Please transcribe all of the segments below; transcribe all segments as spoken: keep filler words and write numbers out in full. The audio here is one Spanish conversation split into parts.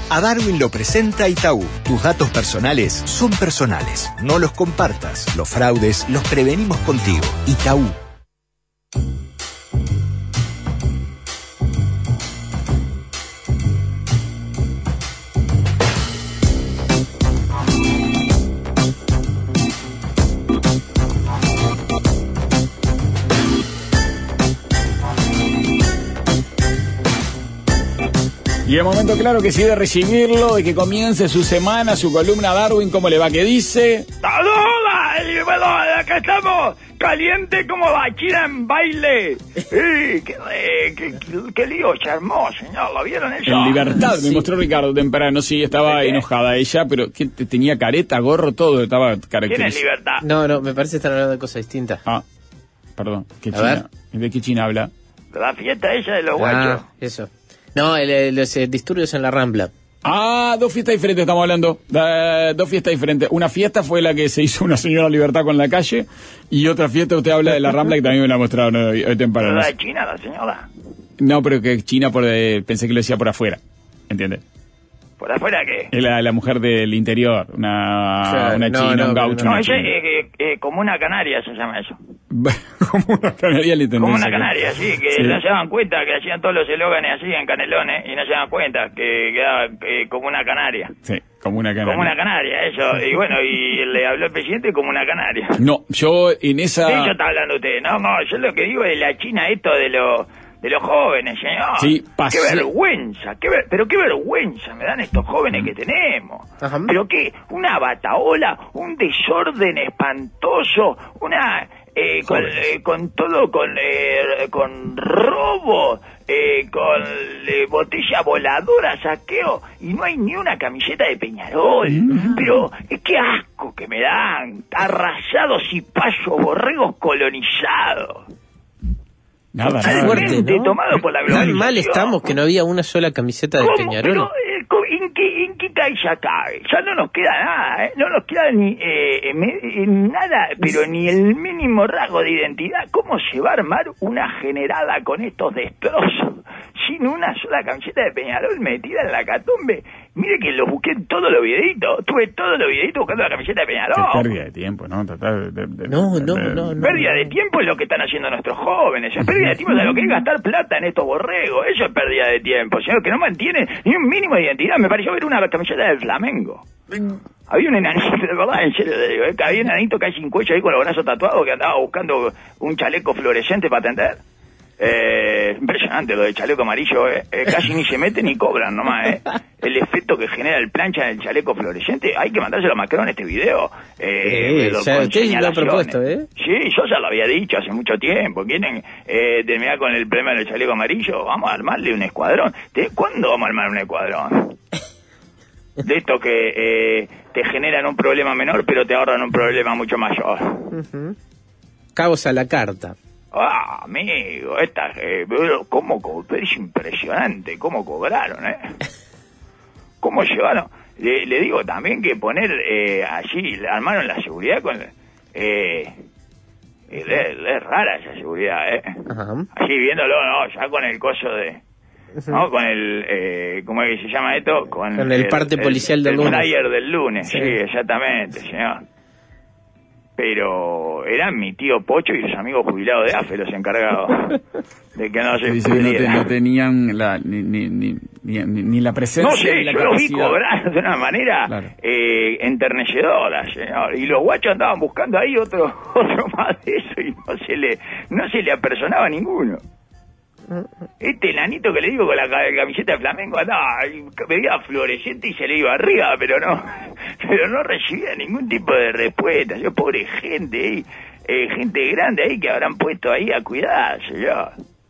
A Darwin lo presenta Itaú. Tus datos personales son personales. No los compartas. Los fraudes los prevenimos contigo. Itaú. Y el momento claro que sí de recibirlo, de que comience su semana, su columna Darwin, ¿cómo le va? ¿Qué dice? ¡Hola! Y bueno, acá estamos, caliente como la china en baile. ¡Qué, qué, qué, qué lío se armó, señor! ¿Lo vieron eso? En Libertad, sí. Me mostró Ricardo temprano, sí, estaba enojada ella, pero ¿qué, tenía careta, gorro, todo, estaba caracterizado. ¿Quién es Libertad? No, no, me parece que están hablando de cosas distintas. Ah, perdón, ¿qué A China? ¿De qué China habla? La fiesta esa de los guachos. Ah, eso. No, el, el, los eh, disturbios en la Rambla. Ah, dos fiestas diferentes estamos hablando. Uh, dos fiestas diferentes. Una fiesta fue la que se hizo una señora Libertad con la calle. Y otra fiesta usted habla de la Rambla que también me la mostraron hoy, hoy temprano. ¿La de China, la señora? No, pero que China por eh, pensé que lo decía por afuera. ¿Entiendes? ¿Por afuera qué? Es la, la mujer del interior. Una, O sea, una no, china, no, un gaucho. No, una ella china. es eh, eh, como una canaria se llama eso. Como una canaria le Como una que... canaria, sí, que Sí. no se daban cuenta que hacían todos los eslóganes así en Canelones y no se daban cuenta que quedaba eh, como una canaria. Sí, como una canaria. Como una canaria, eso. Y bueno, y le habló el presidente como una canaria. No, yo en esa... ¿De eso está hablando usted? No, no, yo lo que digo es la China esto de los de los jóvenes, señor. Sí, pasé- Qué vergüenza, qué ver- pero qué vergüenza me dan estos jóvenes que tenemos. Ajá. Pero qué, una bataola, un desorden espantoso, una... Eh, con, eh, con todo, con eh, con robo, eh, con eh, botella voladora, saqueo, y no hay ni una camiseta de Peñarol. Mm. Pero eh, qué asco que me dan, arrasados y pasos, borregos colonizados. Nada, Qué nada. fuerte, Totalmente ¿no? tomado por la globalización. Tan mal estamos que no había una sola camiseta de ¿Cómo? Peñarol. Pero, eh, co- ¿en qué, en qué ya cabe? Ya no nos queda nada, ¿eh? No nos queda ni eh, me- eh, nada, pero ni el mínimo rasgo de identidad. ¿Cómo se va a armar una generada con estos destrozos? Sin una sola camiseta de Peñarol metida en la catumbe. Mire que lo busqué en todos los videitos. Tuve todos los videitos buscando la camiseta de Peñarol. Qué pérdida de tiempo, ¿no? Tratar de, de- No, de- no, de- no, no. Pérdida de tiempo es lo que están haciendo nuestros jóvenes. Es pérdida de tiempo de lo que es gastar plata en estos borregos. Eso es pérdida de tiempo, señor, que no mantiene ni un mínimo de identidad. Me pareció ver una camiseta del Flamengo. Había un enanito, de verdad, en serio, le digo, ¿eh? Había un enanito casi sin cuello ahí con los brazos tatuados que andaba buscando un chaleco fluorescente para atender. Eh, impresionante lo del chaleco amarillo, eh. Eh, casi ni se mete ni cobran nomás, eh. El efecto que genera el plancha en el chaleco fluorescente, hay que mandárselo a Macron este video. Eh, Eh, lo- ya con usted lo ha señalaciones. propuesto, ¿eh? Sí, yo ya lo había dicho hace mucho tiempo. Quieren eh, terminar con el problema del chaleco amarillo, vamos a armarle un escuadrón. ¿De ¿Cuándo vamos a armar un escuadrón? De estos que eh, te generan un problema menor, pero te ahorran un problema mucho mayor. Uh-huh. Cabos a la carta. Ah, amigo, esta, eh, cómo, co- es impresionante cómo cobraron, ¿eh? Cómo llevaron. Le, le digo también que poner eh, allí, le armaron la seguridad con... Eh, es, es rara esa seguridad, ¿eh? Ajá. Allí viéndolo, no, ya con el coso de... ¿No? Con el... Eh, ¿Cómo es que se llama esto? Con, Con el parte policial del el lunes. flyer del lunes, sí, Sí. exactamente, señor. Pero eran mi tío Pocho y los amigos jubilados de A F E los encargados de que no se Dice que no, te- pudiera. no tenían la, ni, ni, ni, ni, ni la presencia No sé, ni la yo los vi capacidad. cobrar de una manera Claro. eh, enternecedora, señor. Y los guachos andaban buscando ahí otro otro más de eso y no se le no se le apersonaba a ninguno. Este enanito que le digo con la ca- camiseta de Flamengo andaba, veía fluorescente y se le iba arriba, pero no pero no recibía ningún tipo de respuesta. Yo, pobre gente ahí, eh, gente grande ahí que habrán puesto ahí a cuidar, señor.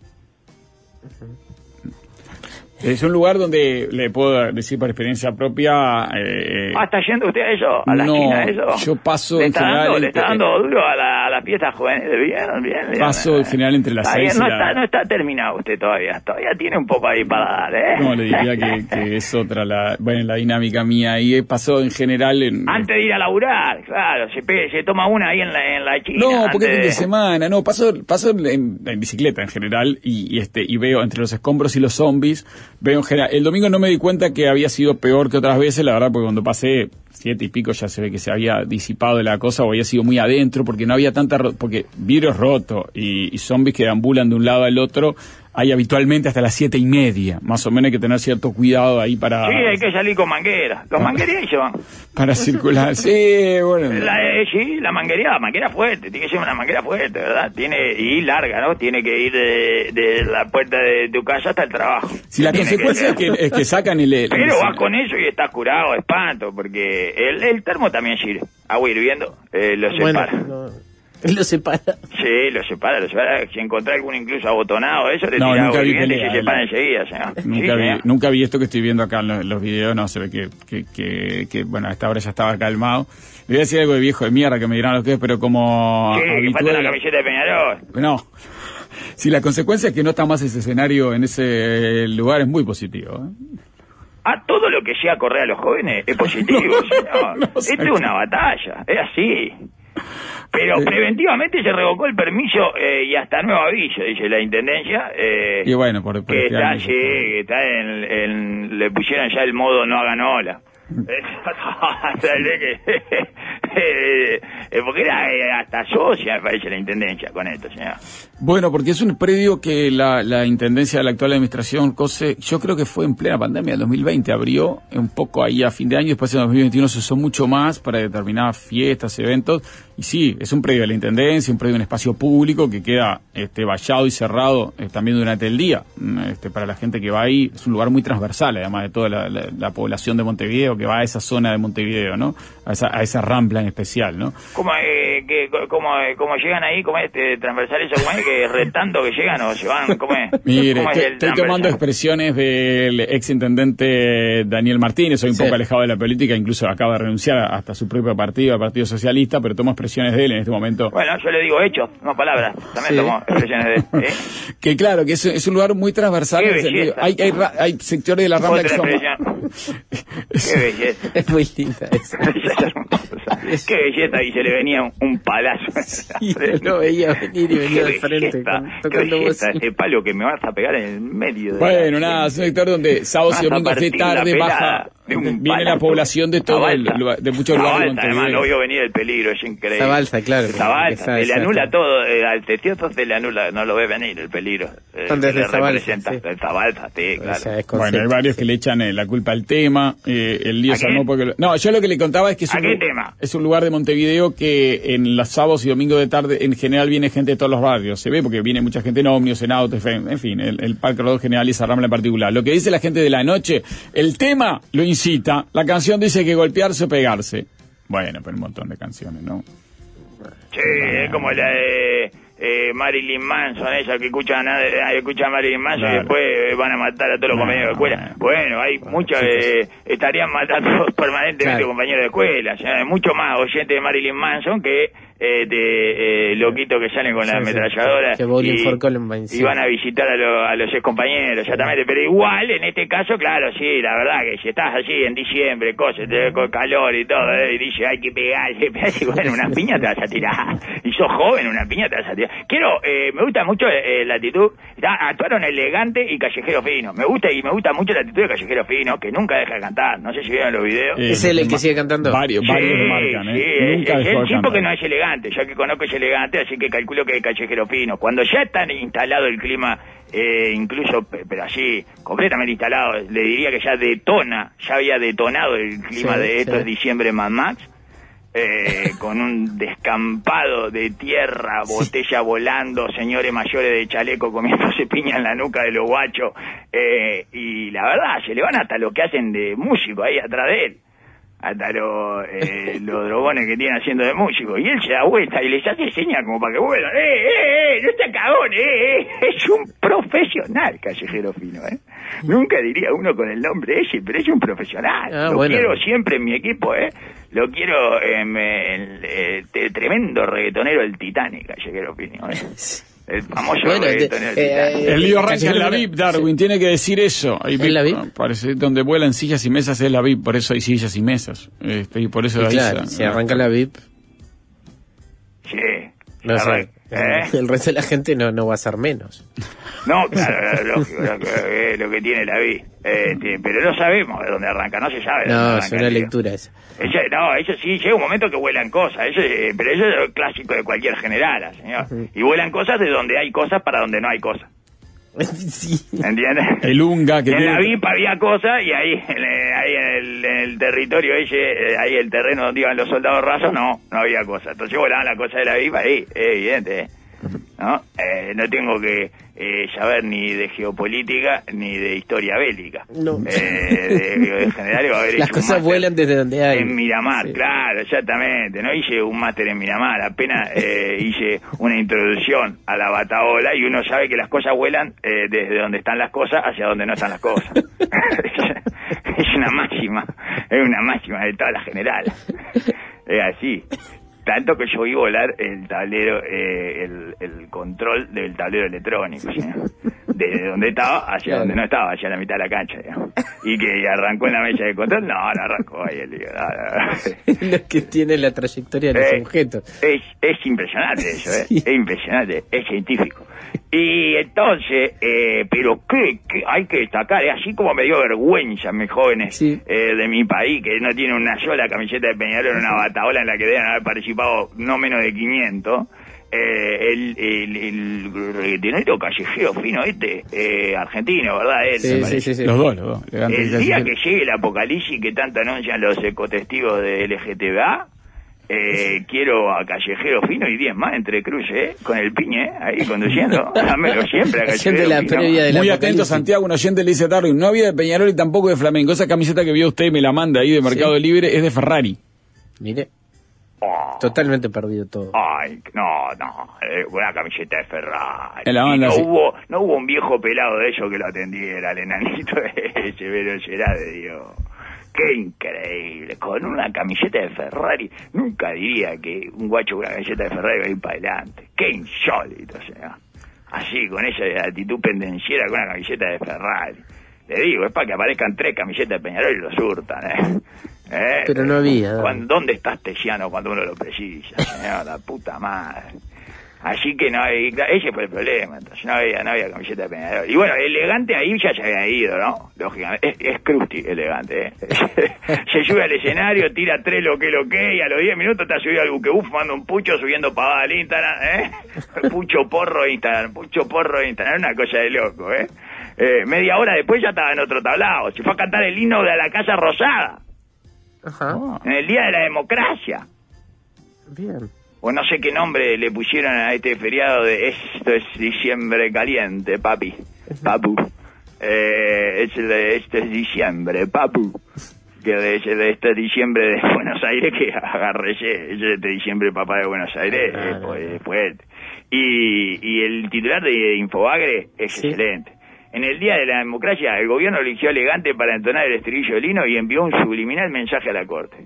Es un lugar donde le puedo decir por experiencia propia. Eh, Ah, ¿está yendo usted a eso? ¿A la no, esquina a eso? yo paso ¿Le en está general dando, ¿Le entre- está dando duro a la, a la fiesta juvenil? Bien, bien, bien. Paso en general entre las Está bien, seis y no, la- está, no está terminado usted todavía. Todavía tiene un poco ahí para dar, ¿eh? No, le diría que, que es otra la, bueno, la dinámica mía. Y pasó en general en... Antes de ir a laburar, claro, se, pe- se toma una ahí en la, en la China. No, porque es antes fin de semana, no, paso, paso en, en bicicleta en general y, y este y veo entre los escombros y los zombies, veo en general. El domingo no me di cuenta que había sido peor que otras veces, la verdad, porque cuando pasé siete y pico ya se ve que se había disipado la cosa o había sido muy adentro, porque no había tanta... Ro- porque vidrios rotos y, y zombies que deambulan de un lado al otro hay habitualmente hasta las siete y media. Más o menos hay que tener cierto cuidado ahí para... Sí, hay que salir con manguera. Los manguerías ahí se van. Para circular. Sí, bueno. La, eh, sí, la manguería, la manguera fuerte. Tiene que ser una manguera fuerte, ¿verdad? Tiene y larga, ¿no? Tiene que ir de, de la puerta de tu casa hasta el trabajo. Si la Tiene consecuencia que es que, es que sacan el... el Pero el- vas con eso y estás curado de espanto, porque el, el termo también sirve. Agua hirviendo, eh, lo Bueno, separa. no, lo separa. Sí, lo separa, lo separa. Si encontrás algún incluso abotonado, eso le No, tira nunca agua vi hirviendo y pelea, se separa la- enseguida, señor. Nunca, Sí, vi, señor. nunca vi esto que estoy viendo acá en los, los videos, no, se ve que, que, que, que, bueno, a esta hora ya estaba calmado. Le voy a decir algo de viejo de mierda que me dirán los que es, pero como Sí, que falta habitual... la camiseta de Peñarol. No, si la consecuencia es que no está más ese escenario en ese lugar es muy positivo, ¿eh? Ah, todo lo que sea correr a los jóvenes es positivo, señor. no, Esto es una batalla, es así. Pero Eh. preventivamente se revocó el permiso eh, y hasta nuevo aviso, dice la Intendencia. Eh, Y bueno, por, por que este está, año sí, ya está. que está en, en- le pusieron ya el modo no hagan ola. Eh, porque era eh, hasta socia, me parece, la Intendencia con esto, señor. Bueno, porque es un predio que la, la Intendencia de la actual administración, COSE, yo creo que fue en plena pandemia, el dos mil veinte, abrió un poco ahí a fin de año, después en dos mil veintiuno se usó mucho más para determinadas fiestas, eventos, y sí, es un predio de la Intendencia, un predio de un espacio público que queda este, vallado y cerrado eh, también durante el día, este, para la gente que va ahí, es un lugar muy transversal, además de toda la, la, la población de Montevideo que va a esa zona de Montevideo, ¿no? A esa, a esa rampla en especial, ¿no? ¿Cómo, eh, que, cómo, eh, cómo llegan ahí? ¿Cómo es este transversal eso? ¿Cómo es que retando que llegan o se van? ¿Cómo es? Mire, ¿Cómo es estoy, el estoy transversal? tomando expresiones del ex intendente Daniel Martínez, soy un Sí. poco alejado de la política, incluso acaba de renunciar hasta su propio partido, el Partido Socialista, pero tomo expresiones de él en este momento. Bueno, yo le digo hechos, no palabras. También Sí. tomo expresiones de... ¿eh? Que claro, que es, es un lugar muy transversal. Qué en el sentido- belleza. hay, hay, ra- hay sectores de la Rambla que Otra son... expresión. Qué belleza. Es muy linda esa. Es hermosa. Qué belleza, y se le venía un, un palazo. Y yo lo veía venir y venía Qué de frente belleza, con- qué tocando belleza, bocina. ese palo que me vas a pegar en el medio de Bueno, la nada, es un gente. sector donde sábados y Vas a domingos de partir la tarde pelada baja, de un viene la palazo. población de todo el, Zabalza. lugar- de muchos lugares de Zabalza, además, no Montevideo. vio venir el peligro, es increíble. Zabalza, claro. Zabalza, Esa- se le esa- anula todo, eh, al testioso se le anula, no lo ve venir el peligro. Eh, Son que desde le Zabalza, representa. sí. El Zabalza, sí, claro. Esa es Bueno, hay concepto, varios sí. que le echan eh, la culpa al tema. Eh, el lío ¿A se qué? armó porque... lo- No, yo lo que le contaba es que es ¿A un, qué lu- tema? es un lugar de Montevideo que en los sábados y domingos de tarde en general viene gente de todos los barrios. Se ve porque viene mucha gente en ómnibus, en autos, en en fin, el, el Parque Rodó general y esa rambla en particular. Lo que dice la gente de la noche, el tema lo incita. La canción dice que golpearse o pegarse. Bueno, pero un montón de canciones, ¿no? Sí, es como la de eh, Marilyn Manson, esa que escuchan a, eh, escuchan a Marilyn Manson Claro. y después eh, van a matar a todos los No, compañeros de escuela. no. Bueno, hay muchos, eh, estarían matando permanentemente Claro. compañeros de escuela. O sea, hay mucho más oyentes de Marilyn Manson que eh, de eh, loquitos que salen con Sí, la sí. ametralladora Que Bowling y, for Columbine, sí. y van a visitar a, lo- a los ex compañeros, exactamente. Pero igual, en este caso, claro, sí, la verdad que si estás así en diciembre, cosas, te- con calor y todo, eh, y dice hay que pegarle, pegarle, bueno, una piña te vas a tirar. Y sos joven, una piña te vas a tirar. Quiero, eh, me gusta mucho eh, la actitud, ya, actuaron elegante y callejero fino. Me gusta y me gusta mucho la actitud de callejero fino, que nunca deja de cantar. No sé si vieron los videos. Eh, ¿Es él el que sigue cantando? Varios, Sí, varios lo marcan, ¿eh? sí, es- Nunca es dejó el de tipo cantar. que no es elegante, ya que conozco es elegante, así que calculo que es callejero fino. Cuando ya está instalado el clima, eh, incluso, pe- pero así, completamente instalado, le diría que ya detona, ya había detonado el clima Sí, de esto sí. es diciembre Mad Max, eh, con un descampado de tierra, botella volando, señores mayores de chaleco comiéndose piña en la nuca de los guachos, eh, y la verdad, se le van hasta lo que hacen de músico ahí atrás de él. Hasta los, eh, los drogones que tienen haciendo de músico. Y él se da vuelta y les hace señas como para que vuelvan. ¡Eh, eh, eh! ¡No está cagón, eh, eh! Es un profesional, callejero fino, ¿eh? Nunca diría uno con el nombre ese, pero es un profesional. Ah, Lo bueno. quiero siempre en mi equipo, ¿eh? Lo quiero en el eh, te- tremendo reggaetonero del Titanic, callejero fino, ¿eh? El famoso Bueno, reggaetonero del eh, Titanic. eh, El lío arranca Callejero en la Fino- V I P, Darwin, tiene que decir eso. Hay ¿En la V I P? ah, Parece, donde vuelan sillas y mesas es la V I P, por eso hay sillas y mesas. Este, y por eso Y ahí claro, se- si arranca la V I P, Sí, No sé, ¿Eh? el resto de la gente no, no va a ser menos. No, claro, lógico, lo que, es lo que tiene la vida. Este, pero no sabemos de dónde arranca, no se sabe de dónde No, arranca es una el lío. lectura esa. Eso, no, eso sí, llega un momento que vuelan cosas, eso, eh, pero eso es lo clásico de cualquier generala, señor. Ujú. Y vuelan cosas de donde hay cosas para donde no hay cosas. Sí. ¿Entiendes? El Unga que en tiene... la V I P había cosas y ahí, en, el- ahí en, el, en el territorio ese, eh, ahí el terreno donde iban los soldados rasos, no, no había cosas. Entonces volaban las cosas de la V I P ahí, es evidente, ¿eh? ¿No? Eh, no tengo que eh, saber ni de geopolítica ni de historia bélica. No. Eh, de, de general va a haber Las hecho un cosas máster vuelan desde donde hay. en Miramar, Sí. claro, exactamente. No hice un máster en Miramar, apenas eh, hice una introducción a la bataola y uno sabe que las cosas vuelan eh, desde donde están las cosas hacia donde no están las cosas. Es una máxima, es una máxima de toda la general. Es así. Tanto que yo vi volar el tablero, eh, el, el control del tablero electrónico, ¿sí? Desde donde estaba hacia Claro. donde no estaba, hacia la mitad de la cancha, digamos. Y que arrancó en la mesa de control, no, no arrancó ahí el lío, no, no. Lo que tiene la trayectoria de los Eh, objetos. Es, es impresionante eso, ¿eh? Sí. Es impresionante, es científico. Y entonces, eh, pero qué, qué hay que destacar, eh, así como me dio vergüenza, mis jóvenes Sí. eh, de mi país, que no tiene una sola camiseta de Peñarol en una bataola en la que deben haber participado no menos de quinientos, eh, el, el, el reggaetonero callejero fino este, eh, argentino, ¿verdad? Él, me Sí, sí, parece. sí, sí. Los dos, los dos. Elegante y El día callejero. que llegue el apocalipsis que tanto anuncian los ecotestigos de L G T B A, eh, quiero a Callejero Fino y diez más entre cruces, ¿eh? Con el piñe, ¿eh? Ahí conduciendo. Dámelo siempre a Haciendo Callejero la Fino. previa de la Muy apocalipsis. atento, Santiago, un oyente le dice a Darwin, no había de Peñarol y tampoco de Flamengo. Esa camiseta que vio usted, me la manda ahí de Mercado Sí. Libre, es de Ferrari. Mire, Oh. totalmente perdido todo. Ay, no, no, eh, una camiseta de Ferrari. En la Y banda, no sí. hubo, no hubo un viejo pelado de ellos que lo atendiera, el enanito ese, pero será de Dios. Qué increíble, con una camiseta de Ferrari, nunca diría que un guacho con una camiseta de Ferrari va a ir para adelante. Qué insólito, señor. Así, con esa actitud pendenciera con una camiseta de Ferrari. Le digo, es para que aparezcan tres camisetas de Peñarol y lo surtan, ¿eh? ¿Eh? Pero no había, ¿no? Cuando- ¿Dónde está Tesiano cuando uno lo precisa, señor? La puta madre. Así que no hay, ese fue el problema, entonces no había, no había camiseta de Peñarol. Y bueno, elegante ahí ya se había ido, ¿no? Lógicamente, es, es Crusti elegante, ¿eh? Se sube al escenario, tira tres lo que lo que, y a los diez minutos está subido al buquebús fumando un pucho, subiendo pavada al Instagram, ¿eh? Pucho porro de Instagram, pucho porro de Instagram, una cosa de loco, ¿eh? Eh, media hora después ya estaba en otro tablado, se fue a cantar el himno de la Casa Rosada, Ajá, en el Día de la Democracia. bien. O no sé qué nombre le pusieron a este feriado de esto es diciembre caliente, papi, papu. Eh, es de, este es diciembre, papu. Que de, ese- de este diciembre de Buenos Aires que agarré ese, ese de este diciembre papá de Buenos Aires, Ah, es, fu- es fuerte. Y, y el titular de Infobagre es Sí. excelente. En el Día de la Democracia, el gobierno eligió elegante para entonar el estribillo del himno y envió un subliminal mensaje a la corte.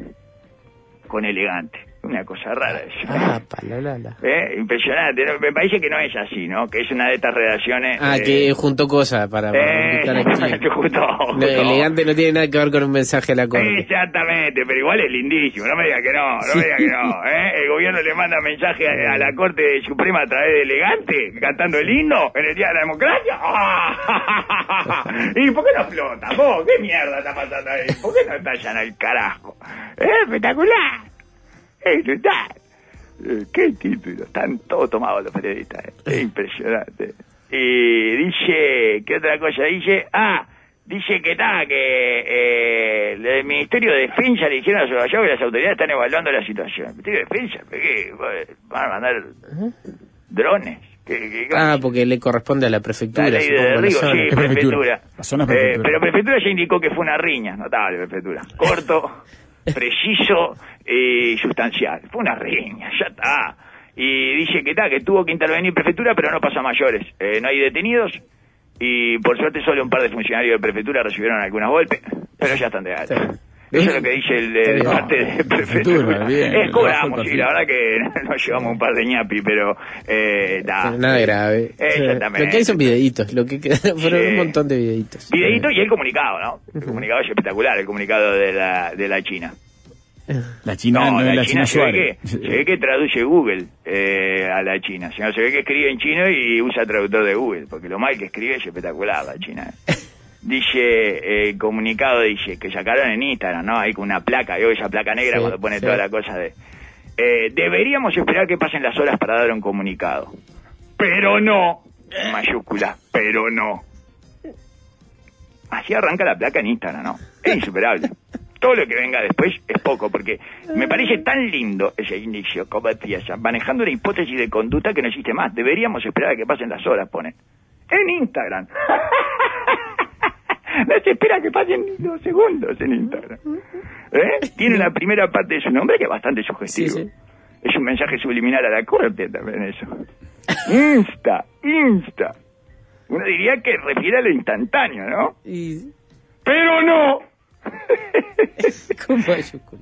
Con elegante. Una cosa rara eso. Ah, palalala. Eh, impresionante, ¿no? Me parece que no es así, ¿no? Que es una de estas redacciones... Ah, eh, que juntó cosas para eh, indicar a quién. justo, No, justo. elegante no tiene nada que ver con un mensaje a la corte. Exactamente, pero igual es lindísimo, no me diga que no, no me diga que no, ¿eh? El gobierno le manda mensaje a, a la Corte Suprema a través de Elegante, cantando el himno en el Día de la Democracia. ¡Ah! ¿Y por qué no flota? ¿Vos? ¿Qué mierda está pasando ahí? ¿Por qué no estallan al carajo? ¡Es espectacular! ¡Es brutal! Eh, ¡Qué título! Están todos tomados los periodistas, ¿eh? Es impresionante. Y dice, ¿qué otra cosa dice? Ah, dice que está, que eh, el Ministerio de Defensa le dijeron a su gallego que las autoridades están evaluando la situación. ¿El Ministerio de Defensa? ¿Por qué? ¿Van a mandar drones? ¿Qué, qué, qué? Ah, porque le corresponde a la prefectura. La ley de supongo, la Río, zona. sí, Es prefectura. prefectura. La zona es Eh, prefectura. pero prefectura ya indicó que fue una riña, notable prefectura. Corto, preciso y sustancial. Fue una riña, ya está. Y dice que está, que tuvo que intervenir prefectura, pero no pasa a mayores. Eh, no hay detenidos y por suerte solo un par de funcionarios de prefectura recibieron algunos golpes, pero ya están de alta. Sí. Eso es lo que dice el de, de No, parte de prefectura. prefectura, bien, Es cobramos, bajo el sí, perfil. la verdad que nos llevamos un par de ñapi, pero eh, da. Nada grave. Exactamente. Lo que hay son videitos, lo que queda, fueron Sí. un montón de videitos. Videíto y el comunicado, ¿no? El comunicado es espectacular, el comunicado de la, de la China. La China No, no, la, es la China, China se, ve Suárez. que, se ve que traduce Google eh, a la China. Si no, se ve que escribe en chino y usa traductor de Google, porque lo mal que escribe es espectacular la China. Dice, eh, comunicado dice, que sacaron en Instagram, ¿no? Hay con una placa, veo esa placa negra Sí, cuando pone sí. toda la cosa de... Eh, deberíamos esperar que pasen las horas para dar un comunicado. Pero no, en mayúscula, pero no. Así arranca la placa en Instagram, ¿no? Es insuperable. Todo lo que venga después es poco, porque me parece tan lindo ese inicio, como empieza, manejando una hipótesis de conducta que no existe más. Deberíamos esperar a que pasen las horas, pone. En Instagram. No se espera que pasen dos segundos en Instagram. ¿Eh? Tiene la primera parte de su nombre que es bastante sugestivo. Sí, sí. Es un mensaje subliminal a la corte también eso. Insta, Insta. Uno diría que refiere a lo instantáneo, ¿no? Y... Pero no. Con mayúscula.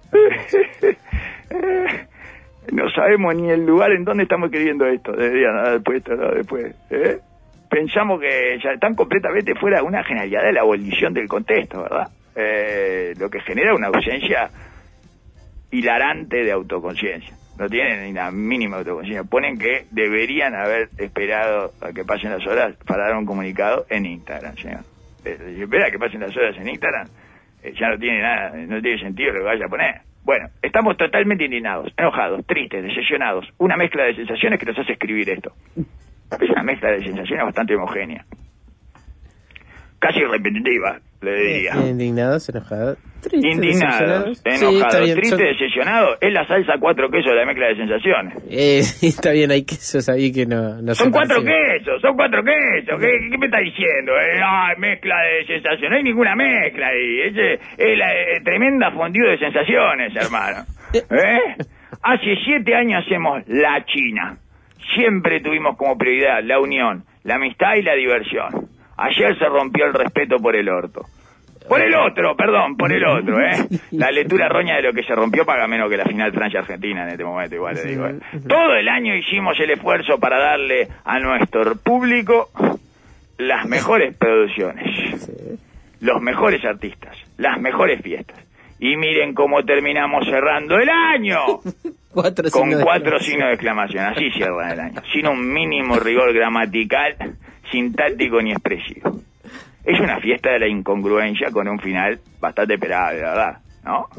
No sabemos ni el lugar en donde estamos escribiendo esto. Deberían haber puesto, ¿no? Después, ¿eh? Pensamos que ya están completamente fuera de una genialidad de la abolición del contexto, ¿verdad? Eh, lo que genera una ausencia hilarante de autoconciencia. No tienen ni la mínima autoconciencia. Ponen que deberían haber esperado a que pasen las horas para dar un comunicado en Instagram, señor. Eh, si espera que pasen las horas en Instagram, eh, ya no tiene nada, no tiene sentido lo que vaya a poner. Bueno, estamos totalmente indignados, enojados, tristes, decepcionados. Una mezcla de sensaciones que nos hace escribir esto. Es una mezcla de sensaciones bastante homogénea. Casi repetitiva, le diría. Indignados, enojados, tristes, Indignados, decepcionados. Sí, enojados, está bien. tristes, Son- decepcionados. Es la salsa cuatro quesos de la mezcla de sensaciones. Eh, está bien, hay quesos ahí que no, no Son se cuatro parecen. quesos, son cuatro quesos. ¿Qué, qué me está diciendo? Eh, ay, mezcla de sensaciones. No hay ninguna mezcla ahí. Es, eh, es la eh, tremenda fondue de sensaciones, hermano. ¿Eh? Hace siete años hacemos La China. Siempre tuvimos como prioridad la unión, la amistad y la diversión. Ayer se rompió el respeto por el orto. Por el otro, perdón, por el otro, ¿eh? La lectura errónea de lo que se rompió paga menos que la final Francia-Argentina en este momento, igual le digo. ¿eh? Todo el año hicimos el esfuerzo para darle a nuestro público las mejores producciones, los mejores artistas, las mejores fiestas. Y miren cómo terminamos cerrando el año. Cuatro Con signos de cuatro exclamación. signos de exclamación. Así cierran el año. Sin un mínimo rigor gramatical, sintáctico ni expresivo. Es una fiesta de la incongruencia con un final bastante esperable, ¿verdad? ¿No?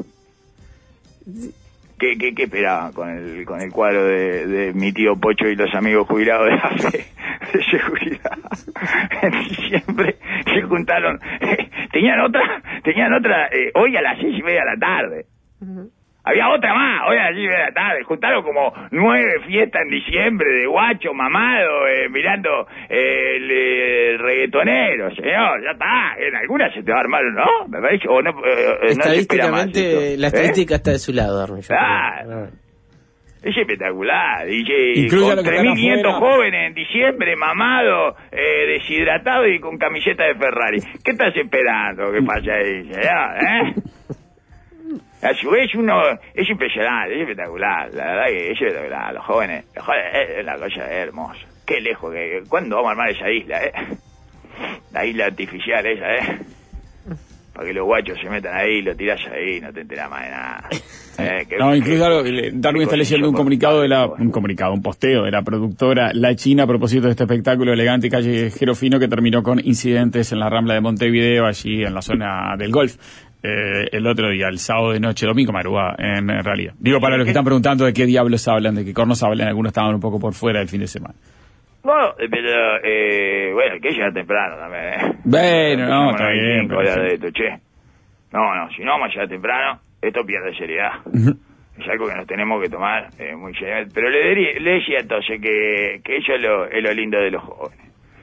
¿Qué, qué, qué esperaban con el, con el cuadro de, de mi tío Pocho y los amigos jubilados de la fe de seguridad? En diciembre se juntaron. tenían otra, tenían otra eh, hoy a las seis y media de la tarde. Había otra más, hoy a las seis y media de la tarde. Juntaron como nueve fiestas en diciembre de guacho mamado, eh, mirando eh, el, el reggaetonero, señor. Ya está, en algunas se te va a armar, ¿no? Me parece, o no, eh, no se espera más Estadísticamente, esto. la ¿Eh? estadística está de su lado, Armin. yo Claro. creo. Es espectacular. Y que Incluye a con los que tres mil están quinientos afuera. jóvenes en diciembre, mamado, eh, deshidratado y con camiseta de Ferrari. ¿Qué estás esperando que pase ahí, señor? ¿Eh? A su vez uno es impresionante, es espectacular, la verdad que es espectacular, los jóvenes, los jóvenes es la cosa hermosa, qué lejos, que ¿cuándo vamos a armar esa isla, eh? La isla artificial esa, eh, para que los guachos se metan ahí, lo tirás ahí, no te enterás más de nada. Eh, que- No, que- incluso algo, eh, Darwin está leyendo un comunicado de la, un comunicado, un posteo de la productora La China a propósito de este espectáculo elegante y callejero fino que terminó con incidentes en la Rambla de Montevideo, allí en la zona del golf. Eh, el otro día, el sábado de noche, domingo madrugada, en, en realidad. Digo, para los que están preguntando de qué diablos hablan, de qué cornos hablan, algunos estaban un poco por fuera del fin de semana. No, pero, eh, bueno, que llega temprano también, eh. Bueno, no, Bueno, está hay bien, cinco pero horas sí. de esto, che. No, no, si no vamos a llegar temprano, esto pierde seriedad. Es algo que nos tenemos que tomar eh, muy seriamente. Pero le, diría- le decía entonces que, que eso es lo, es lo lindo de los jóvenes.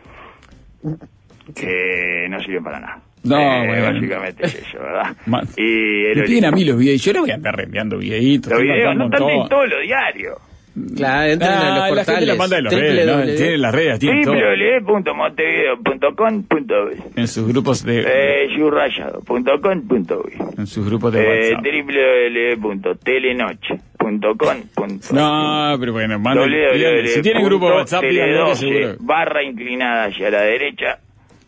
Que no sirven para nada. No, Eh, bueno. Básicamente es eso, ¿verdad? Ma- Y es Me lo piden a lindo. mí los videos, yo les voy a andar reenviando videitos. Los estoy videos mandando no están en todo. todos los diarios. Claro, entren Ah, a los la gente portales. la manda de las Triple redes, ¿no? doble u. Tienen las redes, tienen todo. doble u doble u doble u punto montevideo punto com punto uy En sus grupos de, eh, subrayado punto com punto uy en sus grupos de eh, WhatsApp. doble u doble u doble u punto telenoche punto com punto uy No, pero bueno, manden, doble u doble u doble u pídanle. Si tienen grupo de WhatsApp, punto pídanlo, tele que doce seguro. barra inclinada hacia la derecha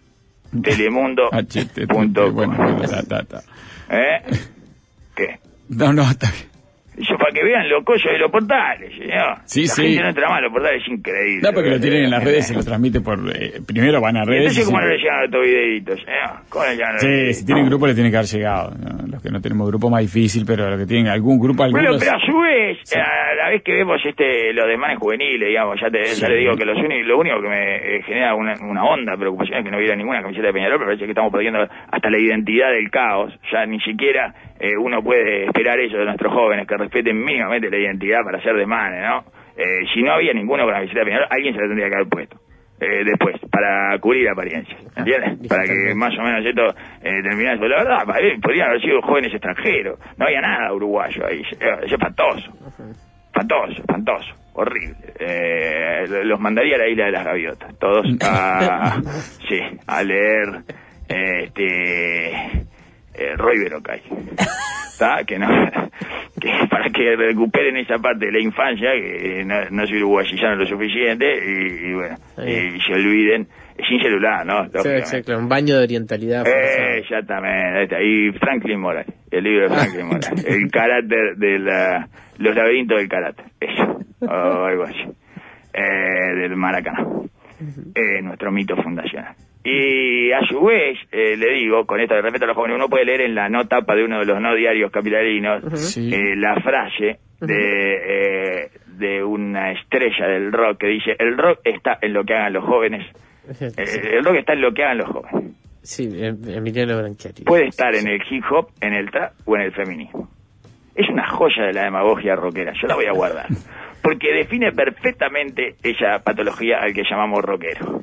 telemundo H T T P, punto com. bueno, bueno, ta, ta, ta. ¿Eh? ¿Qué? No, no, está bien. Eso para que vean los cosos de los portales, señor. Sí, la sí. gente no entra más, los portales es increíble. No, porque lo tienen en las redes, se lo transmite por... Eh, primero van a redes... Entonces, ¿cómo y no sí. le llegan estos videitos, señor? ¿Cómo le llegan los Sí, videitos? si tienen grupo le tiene que haber llegado. ¿no? Los que no tenemos grupo más difícil, pero los que tienen algún grupo, algunos... Bueno, pero a su vez, Sí. a la vez que vemos este los desmanes juveniles, digamos, ya, te, Sí. ya le digo que los uni- lo único que me eh, genera una, una honda preocupación es que no hubiera ninguna camiseta de Peñarol, pero parece que estamos perdiendo hasta la identidad del caos. Ya ni siquiera eh, uno puede esperar eso de nuestros jóvenes, que respeten mínimamente la identidad para hacer desmanes, ¿no? Eh, si no había ninguno con la camiseta de Peñarol, alguien se la tendría que haber puesto. Eh, después, para cubrir apariencias, ¿entiendes? Ah, Para que más o menos esto eh, terminase. La verdad, pa- eh, podrían haber sido jóvenes extranjeros, no había nada uruguayo ahí, eso es espantoso, espantoso, espantoso, horrible. Eh, los mandaría a la isla de las gaviotas, todos a, sí, a leer eh, este eh, Roy Berocay, ¿está? Que no, que para que recuperen esa parte de la infancia, que no, no se uruguayizaron lo suficiente y, y bueno, y se olviden, sin celular, ¿no? Sí, Lógicamente. exacto, un baño de orientalidad. Eh, forzado. exactamente, ahí está. Y Franklin Morales, el libro de Franklin Morales, el carácter de la, los laberintos del carácter, eso, o algo así, eh, del Maracaná, eh, nuestro mito fundacional. Y a su vez, eh, le digo, con esto de respeto a los jóvenes, uno puede leer en la no tapa de uno de los no diarios capitalinos Sí. eh, la frase de, eh, de una estrella del rock que dice: el rock está en lo que hagan los jóvenes. Eh, el rock está en lo que hagan los jóvenes. Sí, em- Emiliano Branchiari. Puede estar en el hip hop, en el trap o en el feminismo. Es una joya de la demagogia rockera, yo la voy a guardar, porque define perfectamente esa patología al que llamamos rockero.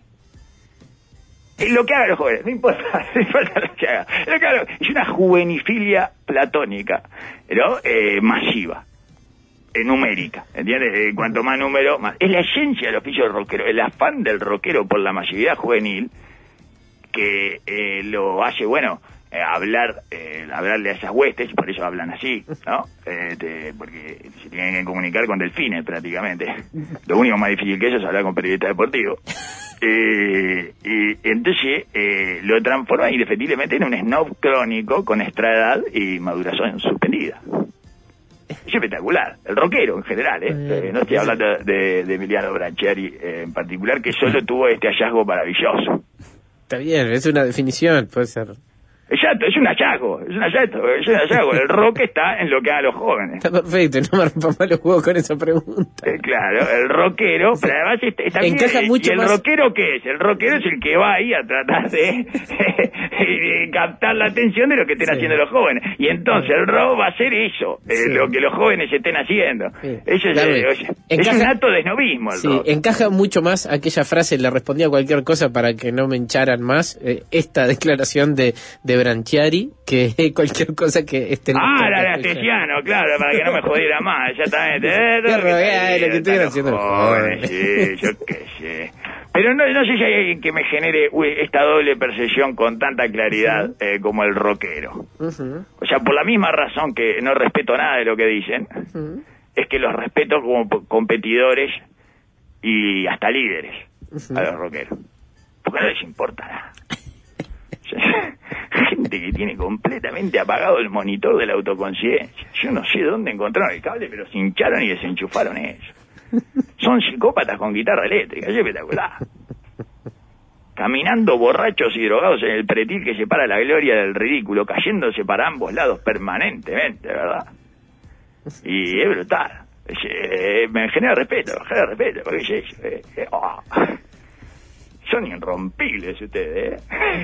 Es lo que hagan los jóvenes, no importa, no importa lo que hagan. Lo que hagan, es una juvenifilia platónica, ¿no? Eh, masiva. Eh, numérica, ¿entiendes? Eh, cuanto más número, más. Es la esencia del oficio del rockero, el afán del rockero por la masividad juvenil que eh, lo hace, bueno, eh, hablar, eh, hablarle a esas huestes, y por eso hablan así, ¿no? Eh, te, porque se tienen que comunicar con delfines prácticamente. Lo único más difícil que eso es hablar con periodistas deportivos. Eh, y entonces eh, lo transforma indefectiblemente en un snob crónico con extraedad y maduración suspendida. Es espectacular, el rockero en general, ¿eh? Eh, no estoy hablando de, de Emiliano Branchiari eh, en particular, que solo tuvo este hallazgo maravilloso. Está bien, es una definición, puede ser. Exacto, es un hallazgo, es un hallazgo, es un hallazgo. El rock está en lo que hagan los jóvenes. Está perfecto, no me rompa más los huevos con esa pregunta. Eh, claro, el rockero, pero además está, está bien, Encaja eh, mucho ¿y el más- rockero qué es? El rockero es el que va ahí a tratar de, de captar la atención de lo que estén Sí. haciendo los jóvenes. Y entonces el rock va a ser eso, eh, Sí. lo que los jóvenes estén haciendo. Sí. Eso es, Claro, eh, oye, es encaja- un acto de snobismo el Sí, rock. encaja mucho más aquella frase, le respondía a cualquier cosa para que no me hincharan más, eh, esta declaración de, de Branchiari, que cualquier cosa que esté en Ah, la la de Astesiano, claro, para que no me jodiera más, exactamente. Eh, Qué lo que rogué, está lo que bien, estoy están haciendo los los jóvenes, jóvenes. sí, yo qué sé. Pero no, no sé si hay alguien que me genere uy, esta doble percepción con tanta claridad eh, como el rockero. Ujú, O sea, por la misma razón que no respeto nada de lo que dicen, ujú, es que los respeto como p- competidores y hasta líderes ujú. a los rockeros. Porque no les importa nada. O sea, gente que tiene completamente apagado el monitor de la autoconciencia. Yo no sé dónde encontraron el cable, pero se hincharon y desenchufaron eso. Son psicópatas con guitarra eléctrica, es espectacular. Caminando borrachos y drogados en el pretil que separa la gloria del ridículo, cayéndose para ambos lados permanentemente, ¿verdad? Y es brutal. Es, eh, me genera respeto, me genera respeto, porque es eso. Eh, eh, oh. Son irrompibles ustedes,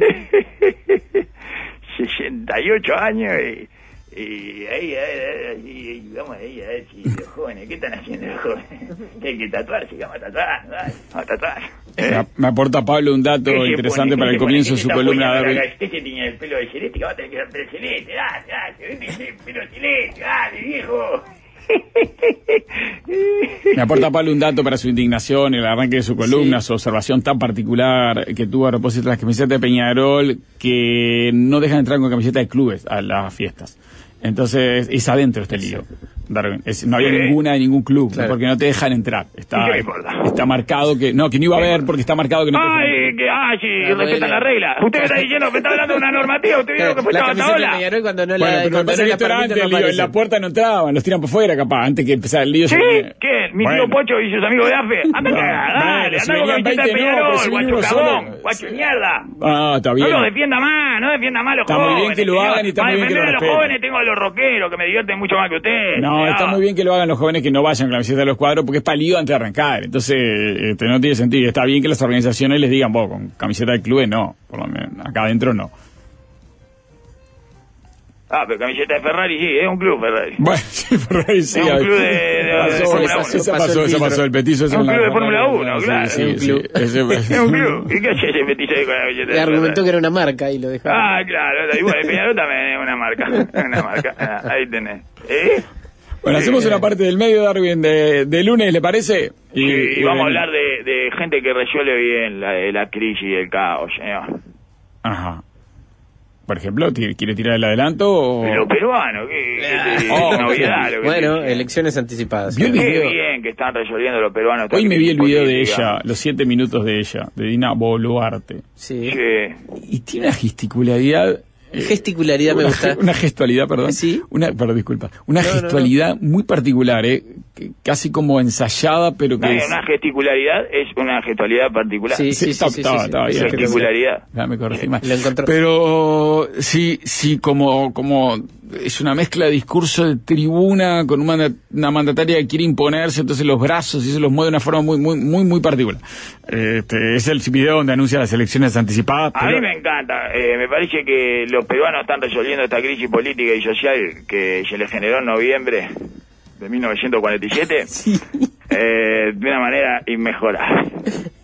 ¿eh? sesenta y ocho años y... Y ahí, ahí, ahí, y vamos ahí a ver si los jóvenes, ¿qué están haciendo los jóvenes? Que hay que tatuarse, que vamos a tatuar, dale, vamos a tatuar. Me, me aporta Pablo un dato ¿Qué se interesante pone? para ¿Qué el se comienzo de pone? su ¿Qué se columna, está Darwin. poniendo acá? Este tenía el pelo de celeste, que va a tener que ser pelo celeste, dale, dale, dale, el pelo celeste, dale, viejo. Me aporta Pablo un dato para su indignación, el arranque de su columna, Sí. su observación tan particular que tuvo a propósito de las camisetas de Peñarol, que no dejan entrar con camiseta de clubes a las fiestas. Entonces, es adentro este lío. Darwin. Es, no había Sí. ninguna de ningún club, Claro. porque no te dejan entrar. Está, ¿Y qué me importa? está marcado que... No, que no iba a haber porque está marcado que no te dejan Ay, entrar. que, ah, sí, La respetan regla. la regla. Usted me está diciendo que está hablando de una normativa, usted vio que fue la esta camiseta de ola. Peñarol cuando no Bueno, la, pero cuando pasa no que la esto era permiten, antes no el lío, en aparece. la puerta no entraban, los tiran por fuera capaz, antes que empezara el lío. se ¿Sí? ponía- ¿Qué? ¿Mi Bueno. tío Pocho y sus amigos de AFE? Anda a Bueno, cagar, bueno, dale, si anda con venían camiseta de veinte, no, pero Peñarol, si guacho viene uno cabón, solo. guacho de mierda. Ah, está No bien. lo defienda más, no defienda más a los Está muy jóvenes. bien que lo señor. hagan y está Para muy bien que defender lo a los respeten. jóvenes tengo a los rockeros que me divierten mucho más que ustedes. No, señor. está muy bien que lo hagan los jóvenes que no vayan con la camiseta de los cuadros porque es palío antes de arrancar. Entonces, este, no tiene sentido. Está bien que las organizaciones les digan, vos, con camiseta del club no. Por lo menos, acá adentro no. Ah, pero camiseta de Ferrari sí, es un club Ferrari. Bueno, sí, Ferrari sí. Es un a ver. club de- de- Pasó, de esa Fórmula pasó, uno. esa Pasó pasó, el esa filtro. pasó el petizo. Es un club de Fórmula uno, sí, claro. sí, Es un sí, club. ese- Es un club. ¿Y qué hace ese petizo ahí con la camiseta Le de argumentó Ferrari? que era una marca y lo dejó. Ah, claro, igual, el Peñarol también es una marca. Es una marca. Ah, ahí tenés. ¿Eh? Bueno, hacemos una parte del medio, Darwin, de, de lunes, ¿le parece? Y, y vamos a ven- hablar de, de gente que resuelve bien la, la crisis y el caos, señor. Ajá. Por ejemplo, ¿ti- ¿quiere tirar el adelanto o...? Y los peruanos, ¿qué, qué te- Oh, qué novedad? Lo que Bueno, te- elecciones anticipadas. Vio el Qué video. bien que están resolviendo los peruanos. esta Hoy me vi el crisis video de política. ella, los siete minutos de ella, de Dina Boluarte. Sí. Sí. Y tiene una gesticularidad... eh, Gesticularidad me una, gusta. Una gestualidad, perdón. Sí. Una, perdón, disculpa. Una No, no, gestualidad muy particular, ¿eh? Que- casi como ensayada, pero que No, es... una gesticularidad es una gestualidad particular. Sí, sí, sí, está- sí, estaba- sí, estaba sí, bien. sí, Gesticularidad. Ya me corregí mal. Lo encontró. Pero sí, sí, como, como es una mezcla de discurso de tribuna con una, una mandataria que quiere imponerse, entonces los brazos y se los mueve de una forma muy, muy, muy, muy particular. Este, es el video donde anuncia las elecciones anticipadas. A pero- mí me encanta. Eh, me parece que los peruanos están resolviendo esta crisis política y social que se les generó en noviembre de mil novecientos cuarenta y siete eh, de una manera inmejorable.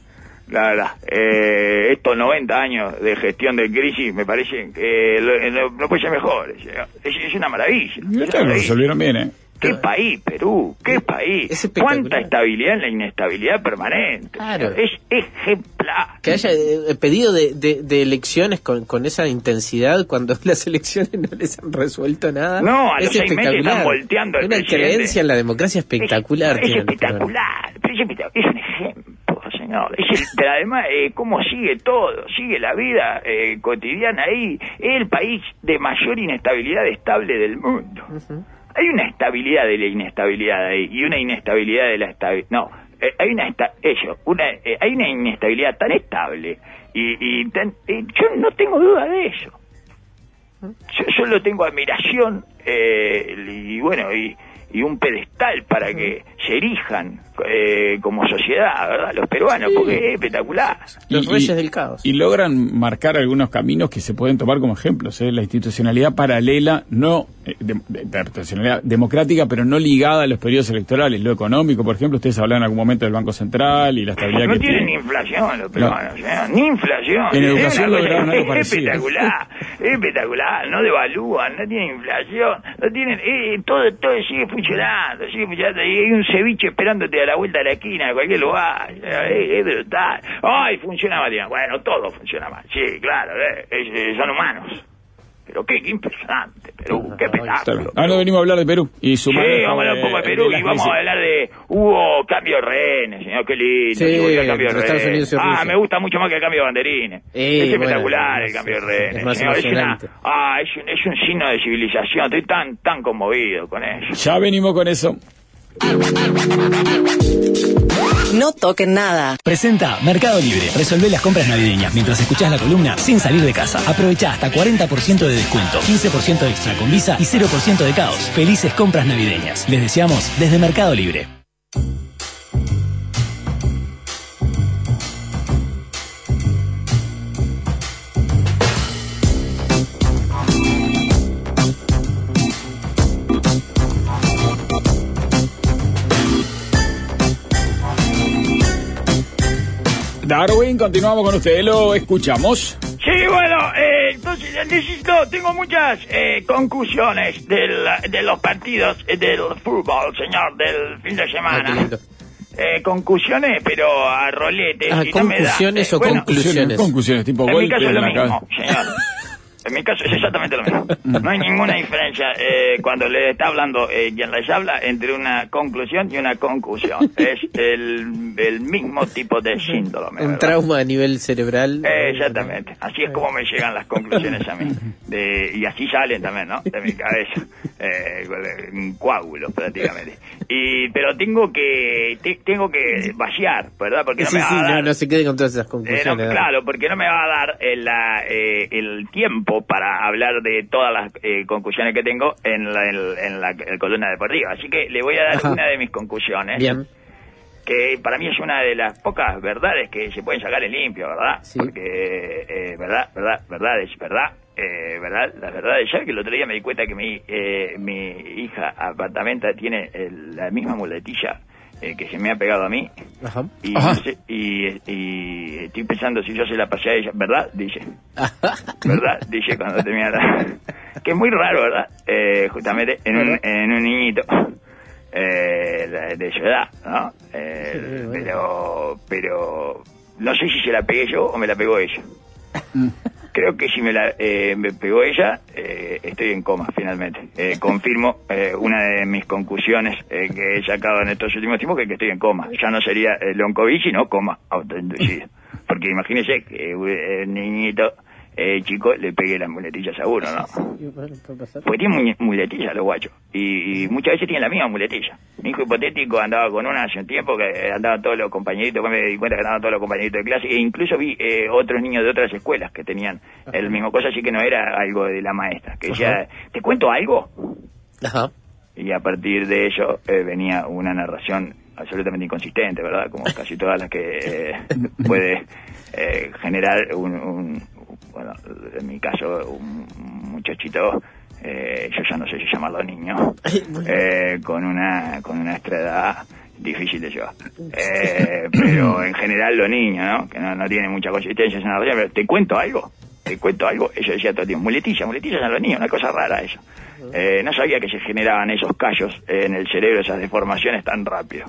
La verdad. Eh, estos noventa años de gestión de crisis me parece que lo- lo- no puede ser mejor. Es, es una maravilla. Y Es una esto lo maravilla. resolvieron bien, ¿eh? ¿Qué país, Perú? ¿Qué país? Es espectacular. ¿Cuánta estabilidad en la inestabilidad permanente? Claro. Es ejemplar. Que haya eh, pedido de, de, de elecciones con, con esa intensidad cuando las elecciones no les han resuelto nada. No, a es los seis meses espectacular. están volteando al Una presidente. creencia en la democracia espectacular. Es, es tienen los peruanos. espectacular, pero es, espectacular. Es un ejemplo, señor. Es el- pero además, eh, cómo sigue todo, sigue la vida eh, cotidiana ahí. Es el país de mayor inestabilidad estable del mundo. Hay una estabilidad de la inestabilidad ahí y una inestabilidad de la estabilidad. No, eh, hay una esta ello, una, eh, hay una inestabilidad tan estable y, y tan, eh, yo no tengo duda de eso. Yo solo tengo admiración eh, y bueno y, y un pedestal para que se erijan eh, como sociedad, ¿verdad? Los peruanos, porque es espectacular. Los reyes del caos. Y logran marcar algunos caminos que se pueden tomar como ejemplos. ¿eh? La institucionalidad paralela, no eh, de, de- de- institucionalidad democrática, pero no ligada a los periodos electorales. Lo económico, por ejemplo, ustedes hablan en algún momento del Banco Central y la estabilidad No que tienen ni tiene. inflación los peruanos, ¿eh? Ni inflación. En Es educación una cosa- lograron algo es parecido. espectacular, es espectacular. No devalúan, no tienen inflación, no tienen, eh, todo, todo sigue funcionando, sigue funcionando. Y hay un ceviche esperándote a la vuelta de la esquina de cualquier lugar. Eh, es brutal. Ay, funciona mal. Bueno, todo funciona mal. Sí, claro, eh, es- eh, son humanos. Pero qué, qué impresionante, Perú, qué Está bien. espectáculo. Ahora no venimos a hablar de Perú. Y su Sí, manejo vamos a hablar de- un poco de de Perú la y vamos crisis. a hablar de... Hubo cambio de rehenes, señor, qué lindo. Sí, sí, volvió el cambio de entre Estados rehenes. Unidos y Ah, Rusia. me gusta mucho más que el cambio de banderines. Eh, es espectacular bueno, el es- cambio de es rehenes. más señor, es una, emocionante. ah, es un, es un signo de civilización. Estoy tan, tan conmovido con eso. Ya venimos con eso. No toquen nada. Presenta Mercado Libre. Resolvé las compras navideñas mientras escuchás la columna sin salir de casa. Aprovecha hasta cuarenta por ciento de descuento, quince por ciento extra con Visa y cero por ciento de caos. Felices compras navideñas. Les deseamos desde Mercado Libre. Darwin, continuamos con usted, lo escuchamos. Sí, bueno, eh, entonces necesito, tengo muchas eh, conclusiones del, de los partidos eh, del fútbol, señor, del fin de Ah, qué semana. lindo. Eh, conclusiones, pero a rolete. Ah, si no me da, ¿conclusiones eh, o bueno, conclusiones? Conclusiones, tipo En mi golpe caso es en lo la mismo, cabeza. señor. En mi caso es exactamente lo mismo. No hay ninguna diferencia eh, cuando le está hablando eh, quien les habla entre una conclusión y una concusión. Es el, el mismo tipo de síndrome. Un ¿verdad? trauma a nivel cerebral. Eh, exactamente. Así es como me llegan las conclusiones a mí. De, y así salen también, ¿no? De mi cabeza. Eh, un coágulo prácticamente. Y, pero tengo que te, tengo que vaciar, ¿verdad? Porque no sí, me va sí, a dar... no, no se quede con todas esas Eh, conclusiones. no, claro, porque no me va a dar el, la, eh, el tiempo para hablar de todas las eh, conclusiones que tengo en la, en, en la en columna deportiva. Así que le voy a dar Ajá. una de mis conclusiones. Bien. Que para mí es una de las pocas verdades que se pueden sacar en limpio, ¿verdad? Sí. Porque, eh, verdad, verdad, verdad es verdad. Eh, verdad, la verdad es ya que el otro día me di cuenta que mi, eh, mi hija apartamenta tiene el, la misma muletilla eh, que se me ha pegado a mí. Ajá. Y, Ajá. no sé, y, y estoy pensando si yo se la pasé a ella, ¿verdad? Dice. ¿Verdad? Dice cuando termina la... Que es muy raro, ¿verdad? Eh, justamente en un, en un niñito eh, de, de su edad, ¿no? Eh, Sí, bueno. pero, pero no sé si se la pegué yo o me la pegó ella. Creo que si me la eh, me pegó ella, eh, estoy en coma finalmente. Eh, confirmo eh, una de mis conclusiones eh, que he sacado en estos últimos tiempos, que, que estoy en coma. Ya no sería eh, long COVID, sino coma autoinducido. Porque imagínese que eh, el niñito eh, chico le pegue las muletillas a uno, ¿no? Sí, bueno, puede pasar. Porque tiene mu- muletillas los guachos. Y, y muchas veces tienen la misma muletilla. Mi hijo hipotético andaba con una hace un tiempo que andaban todos los compañeritos, me di cuenta que andaban todos los compañeritos de clase, e incluso vi eh, otros niños de otras escuelas que tenían el mismo cosa, así que no era algo de la maestra. Que decía, ¿te cuento algo? Ajá. Y a partir de ello eh, venía una narración absolutamente inconsistente, ¿verdad? Como casi todas las que eh, puede eh, generar un, un, bueno, en mi caso, un muchachito, eh, yo ya no sé si llamarlo niño, eh, con una con una extra edad difícil de llevar. Eh, pero en general los niños, ¿no? Que no, no tienen mucha consistencia, en la narración, pero ¿te cuento algo? ¿Te cuento algo? Ella decía todo el tiempo, muletilla, muletilla a los niños, una cosa rara eso. Eh, no sabía que se generaban esos callos en el cerebro, esas deformaciones tan rápido.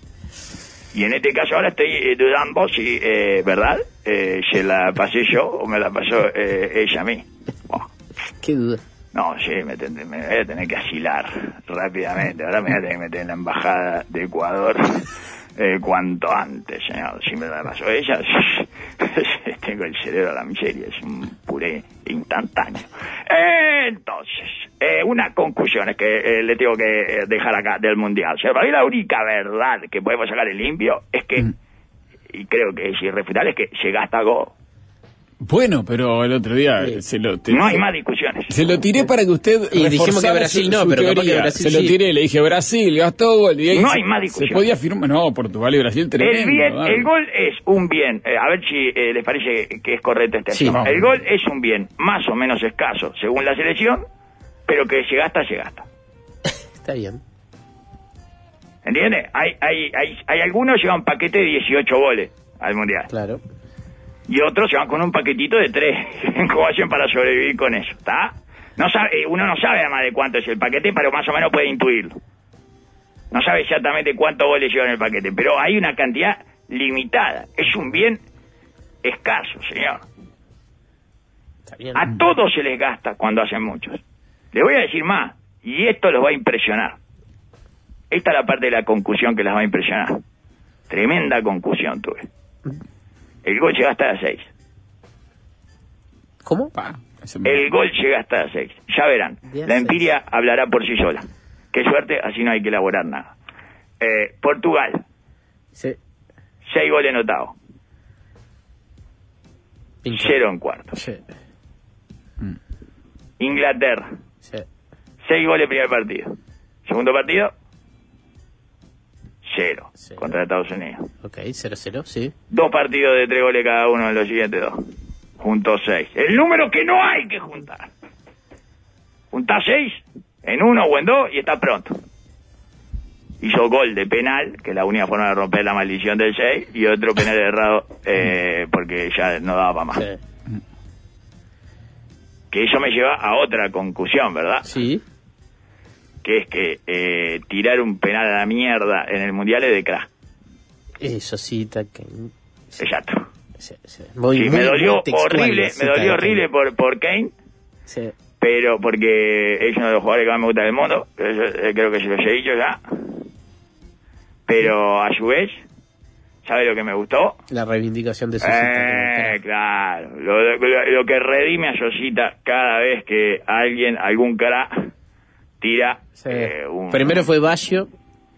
Y en este caso ahora estoy eh, dudando si, eh, ¿verdad? Eh, ¿se la pasé yo o me la pasó eh, ella a mí? Oh, Qué duda. no, sí, me, tendré- me voy a tener que asilar rápidamente. Ahora me voy a tener que meter en la embajada de Ecuador eh, cuanto antes, señor. Si me la pasó ella, tengo el cerebro a la miseria, es un puré instantáneo. Entonces, eh, una conclusión es que eh, le tengo que eh, dejar acá del Mundial. O sea, para mí la única verdad que podemos sacar en limpio es que, y creo que es irrefutable, es que se gasta go. Bueno, pero el otro día Sí. se lo... te- No hay más discusiones. Se lo tiré para que usted Y dijimos reforzara que Brasil su- no, su pero capaz teoría. que Brasil Se lo sí. tiré, le dije Brasil, gastó gol. Y ahí No se- hay más Se discusión. podía afirmar, no, Portugal y Brasil tremendo. El bien, dale. el gol es un bien, eh, a ver si eh, les parece que es correcto este Sí. asunto. Vamos. El gol es un bien más o menos escaso según la selección, pero que se gasta, se gasta. Está bien. ¿Entiendes? Hay, hay, hay, hay algunos llevan paquete de dieciocho goles al Mundial. Claro. Y otros se van con un paquetito de tres. ¿Cómo hacen para sobrevivir con eso? ¿Está? No sabe, eh, uno no sabe además de cuánto es el paquete, pero más o menos puede intuirlo. No sabe exactamente cuántos goles llevan el paquete, pero hay una cantidad limitada. Es un bien escaso, señor. Está bien. A todos se les gasta cuando hacen muchos. Les voy a decir más, y esto los va a impresionar. Esta es la parte de la conclusión que las va a impresionar. Tremenda conclusión tuve. El gol llega hasta las seis. ¿Cómo? Pa, eso me- El gol llega hasta las seis. Ya verán. De a La seis. empiria hablará por sí sola. Qué suerte, así no hay que elaborar nada. Eh, Portugal, Sí. seis goles en octavo. Pincho. Cero en cuarto. Sí. Inglaterra, Sí. seis goles primer partido. Segundo partido, cero. Cero. Contra Estados Unidos. Ok, cero cero, sí. Dos partidos de tres goles cada uno en los siguientes dos. Juntó seis. El número que no hay que juntar. Juntá seis en uno o en dos y está pronto. Hizo gol de penal, que es la única forma de romper la maldición del seis, y otro penal errado eh, porque ya no daba para más. Sí. Que eso me lleva a otra conclusión, ¿verdad? Sí. Que es que eh, tirar un penal a la mierda en el Mundial es de crack. Eso sí, está que... sí, Exacto. sí, sí. Muy, Sí, muy, me dolió muy textual horrible, la me cita dolió de horrible por, por Kane, Sí. Pero porque es uno de los jugadores que más me gusta del mundo, yo, eh, creo que se los he dicho ya. Pero a su vez, ¿sabe lo que me gustó? La reivindicación de Sosita. Eh, claro, lo, lo, lo que redime a Sosita cada vez que alguien, algún crack, tira Sí. eh, un... Primero fue Baggio.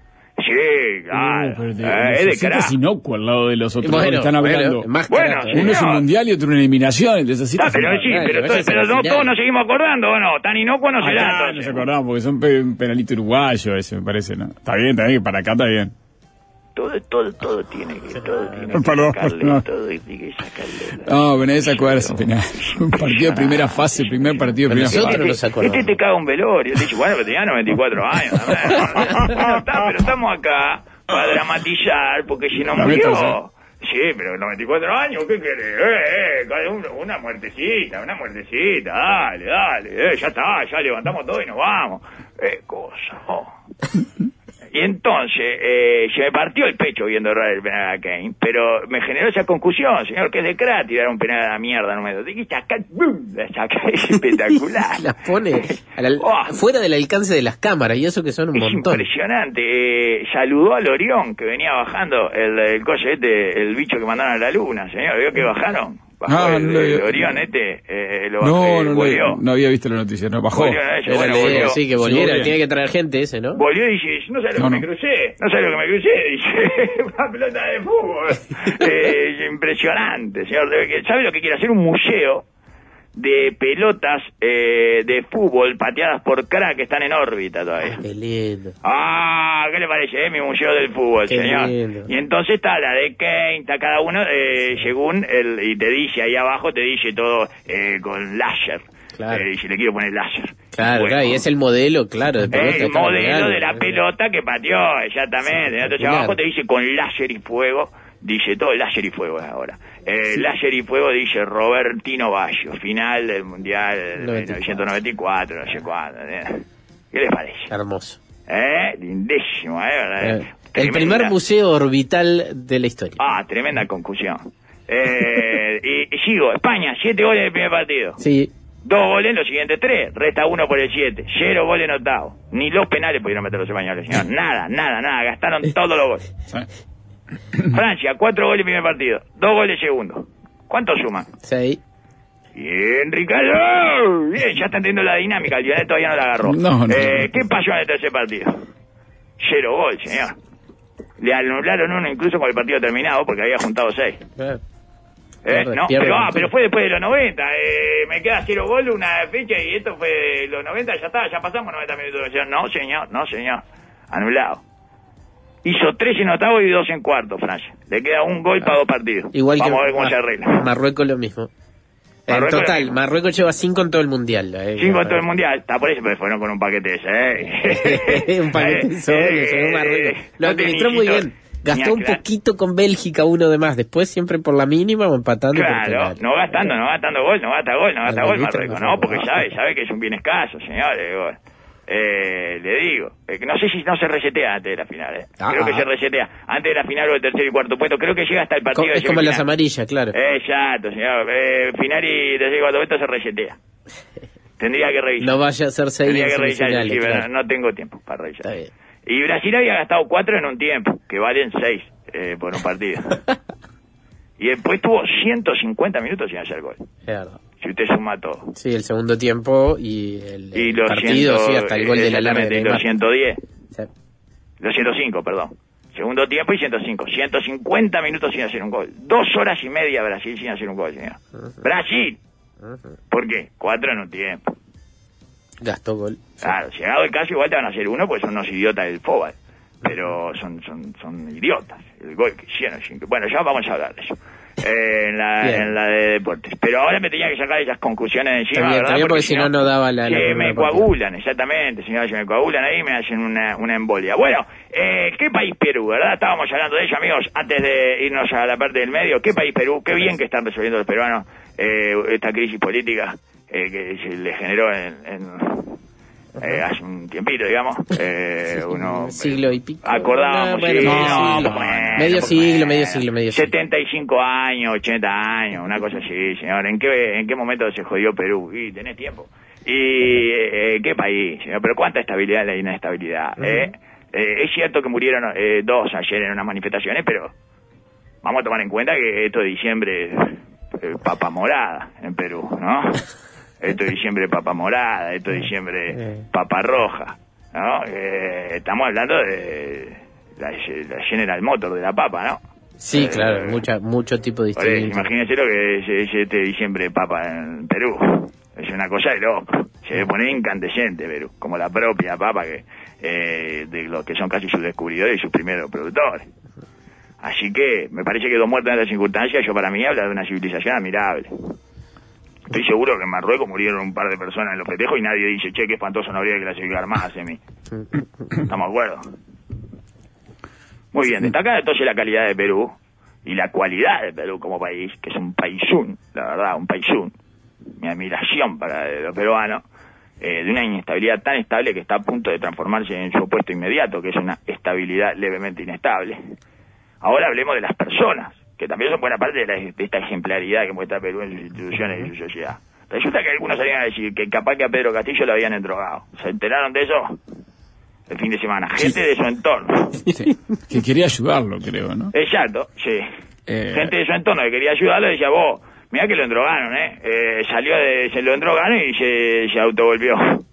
Sí, claro. Uh, pero de, eh, es de Sosita crack. es inocuo al lado de los otros Bueno, que están hablando. bueno, más Bueno, carajo, sí, Uno es un no. mundial y otro una eliminación. El de Sosita Ah, es pero una- sí, Dale, pero, vayas pero a la no, final. todos nos seguimos acordando, ¿o no? ¿Tan inocuo no será, Acá nos entonces? acordamos porque son pe- un penalito uruguayo ese, me parece, ¿no? Está bien, está bien, para acá está bien. Todo, todo, todo tiene que, todo tiene que Perdón, sacarle, no. todo tiene que sacarle. No, pero nadie se acuerda de ese penal. Un partido de primera fase, primer partido de Pero primera nosotros fase. nos acordamos. Este te caga un velorio. Te dice, bueno, pero tenía noventa y cuatro años. Bueno, está, pero estamos acá para dramatizar, porque si no La murió. neta, Sí, pero noventa y cuatro años, ¿qué querés? Eh, eh, cada uno- una muertecita, una muertecita, dale, dale, eh, ya está, ya levantamos todo y nos vamos. Eh, cosa, oh. Y entonces, eh, se me partió el pecho viendo errar el penal a Kane, pero me generó esa concusión, señor, que es de crack tirar un penal a la mierda, no me lo dije, saca, ¡bum! La saca, es espectacular. Las pone a la- Oh. fuera del alcance de las cámaras, y eso que son un Es montón. impresionante. Eh, saludó al Orión, que venía bajando, el, el coche este, el bicho que mandaron a la luna, señor, ¿vio que bajaron? Bajó Ah, el, no lo el vi. Orión este, eh, lo bajó, No, eh, no, volvió. no, no había visto la noticia, no, bajó. Volvió, eh, Era bueno, la idea, volvió. sí, que Sí, volviera, volvió. tiene que traer gente ese, ¿no? Volvió y dice, no sabes lo No, que no. me crucé, no sabes lo que me crucé, dice, una pelota de fútbol. eh, impresionante, señor. ¿Sabe lo que quiere hacer? Un museo de pelotas eh, de fútbol pateadas por crack que están en órbita todavía. Qué lindo. Ah, ¿qué le parece? Eh? Mi museo del fútbol, Qué señor. lindo. Y entonces está la de Kane, está cada uno eh, según el, y te dice ahí abajo, te dice todo eh, con láser. Claro. Eh, y si le quiero poner láser. Claro, Bueno. claro, y es el modelo, claro, de pelota. El de cada modelo lugar, de la ¿no? pelota que pateó, exactamente. Entonces Espectacular. abajo te dice con láser y fuego, dice todo láser y fuego es ahora. Eh, Láser y fuego dice Robertino Baggio, final del Mundial de noventa y cuatro. mil novecientos noventa y cuatro, no sé cuándo. ¿eh? ¿Qué les parece? Hermoso. ¿Eh? Lindísimo, ¿eh? Eh, el Tremenda- primer museo orbital de la historia. Ah, tremenda concusión. Eh, y, y sigo, España, siete goles en el primer partido. Sí, Dos goles en los siguientes tres, resta uno por el siete, cero goles en octavo. Ni los penales pudieron meter los españoles, señor. Nada, nada, nada, gastaron todos los goles. Sí. Francia, cuatro goles en primer partido, dos goles segundo. ¿Cuánto suman? sí. Bien, Ricardo. Bien, ya está entendiendo la dinámica, el Lionel todavía no la agarró. No, no. Eh, ¿Qué pasó en el tercer partido? Cero gol, señor. Le anularon uno incluso con el partido terminado porque había juntado seis. Claro. ¿Eh? Pierde, No, pierde pero, la ah, altura. pero fue después de los noventa. Eh, me queda cero gol una fecha y esto fue de los noventa. Ya está, ya pasamos noventa minutos. No, señor, no, señor. Anulado. Hizo tres en octavo y dos en cuarto, Francia. Le queda un gol para dos partidos. Igual Vamos que a ver cómo Ma- se arregla. Marruecos lo mismo. En Marruecos lo total, mismo. Marruecos lleva cinco en todo el mundial. Eh, Cinco en todo el mundial. Está por eso, pero fueron con un paquete ese, ¿eh? un paquete Eh, solo, eh, llegó Marruecos. Lo no te administró muy necesito bien. ni Gastó un aclarar. poquito con Bélgica, uno de más. Después siempre por la mínima o empatando. por Claro, penales. no gastando, no gastando gol, no gasta gol, no gasta El gol golito Marruecos, no no, porque fue. sabe, sabe que es un bien escaso, señores. Gol. Eh, le digo, eh, que no sé si no se resetea antes de la final, eh. Ah, creo que ah. se resetea antes de la final o el tercer y cuarto puesto, creo que llega hasta el Co- partido de es como las semifinal. amarillas, claro. Exacto, señor, eh, final y tercer y cuarto puesto se resetea. Tendría que revisar. No vaya a ser seis Tendría en que revisar, semifinales, sí, pero claro. no tengo tiempo para revisar. Está bien. Y Brasil había gastado cuatro en un tiempo, que valen seis eh, por un partido. Y después tuvo ciento cincuenta minutos sin hacer gol. Es verdad. Si usted suma todo. Sí, el segundo tiempo y el, Y el los partido, ciento, sí, hasta el gol de la larga. exactamente, de y los Neymar. ciento diez, Sí. los ciento cinco, perdón. Segundo tiempo y ciento cinco. ciento cincuenta minutos sin hacer un gol. Dos horas y media Brasil sin hacer un gol, señor. Brasil. Ujú. ¿Por qué? Cuatro en un tiempo. Gastó gol. Sí. Claro, llegado el caso igual te van a hacer uno porque son unos idiotas del fútbol. Pero son, son, son idiotas. El gol que hicieron. sin que- Bueno, ya vamos a hablar de eso. Eh, en, la, Bien. en la de deportes. Pero ahora me tenía que sacar esas conclusiones de encima, Está bien, ¿verdad? está bien, porque si no, no daba la- la Se primera me partida. coagulan, exactamente, señor, se me coagulan ahí y me hacen una, una embolia. Bueno, eh, ¿qué país Perú, verdad? Estábamos hablando de ello, amigos, antes de irnos a la parte del medio. ¿Qué país Perú? Qué bien que están resolviendo los peruanos eh, esta crisis política eh, que se les generó en... en Eh, hace un tiempito, digamos, eh, uno Un siglo y pico. acordábamos, No, bueno, sí, medio no, siglo. poco menos, Medio poco siglo, menos. medio siglo, medio siglo. setenta y cinco años, ochenta años, una cosa así, señor. ¿En qué, en qué momento se jodió Perú? Y tenés tiempo. Y eh, qué país, señor, pero cuánta estabilidad en la inestabilidad. Uh-huh. ¿eh? Eh, es cierto que murieron eh, dos ayer en unas manifestaciones, pero vamos a tomar en cuenta que esto de diciembre eh, papa morada en Perú, ¿no? Esto de diciembre papa morada, esto de diciembre papa roja, ¿no? Eh, estamos hablando de la, la General Motors de la papa, ¿no? Sí, eh, claro, mucha, mucho tipo de distinto. Imagínense lo que es, es este diciembre papa en Perú. Es una cosa de loco. Se debe poner incandescente Perú, como la propia papa que eh, de los que son casi sus descubridores y sus primeros productores. Así que me parece que dos muertos en estas circunstancias, yo para mí habla de una civilización admirable. Estoy seguro que en Marruecos murieron un par de personas en los festejos y nadie dice, che, qué espantoso, no habría que clasificar más a mí. ¿Estamos de acuerdo? Muy bien, destaca entonces la calidad de Perú y la cualidad de Perú como país, que es un paisún, la verdad, un paisún. Mi admiración para los peruanos, eh, de una inestabilidad tan estable que está a punto de transformarse en su opuesto inmediato, que es una estabilidad levemente inestable. Ahora hablemos de las personas, que también son buena parte de, la, de esta ejemplaridad que muestra Perú en sus instituciones y su sociedad. Resulta que algunos salían a decir que capaz que a Pedro Castillo lo habían endrogado. ¿Se enteraron de eso? El fin de semana. Gente de su entorno. Sí, que quería ayudarlo, creo, ¿no? Exacto, sí. Eh... Gente de su entorno que quería ayudarlo y decía, vos, mirá que lo endrogaron, ¿eh? eh salió de... Se lo endrogaron y se, se autovolvió.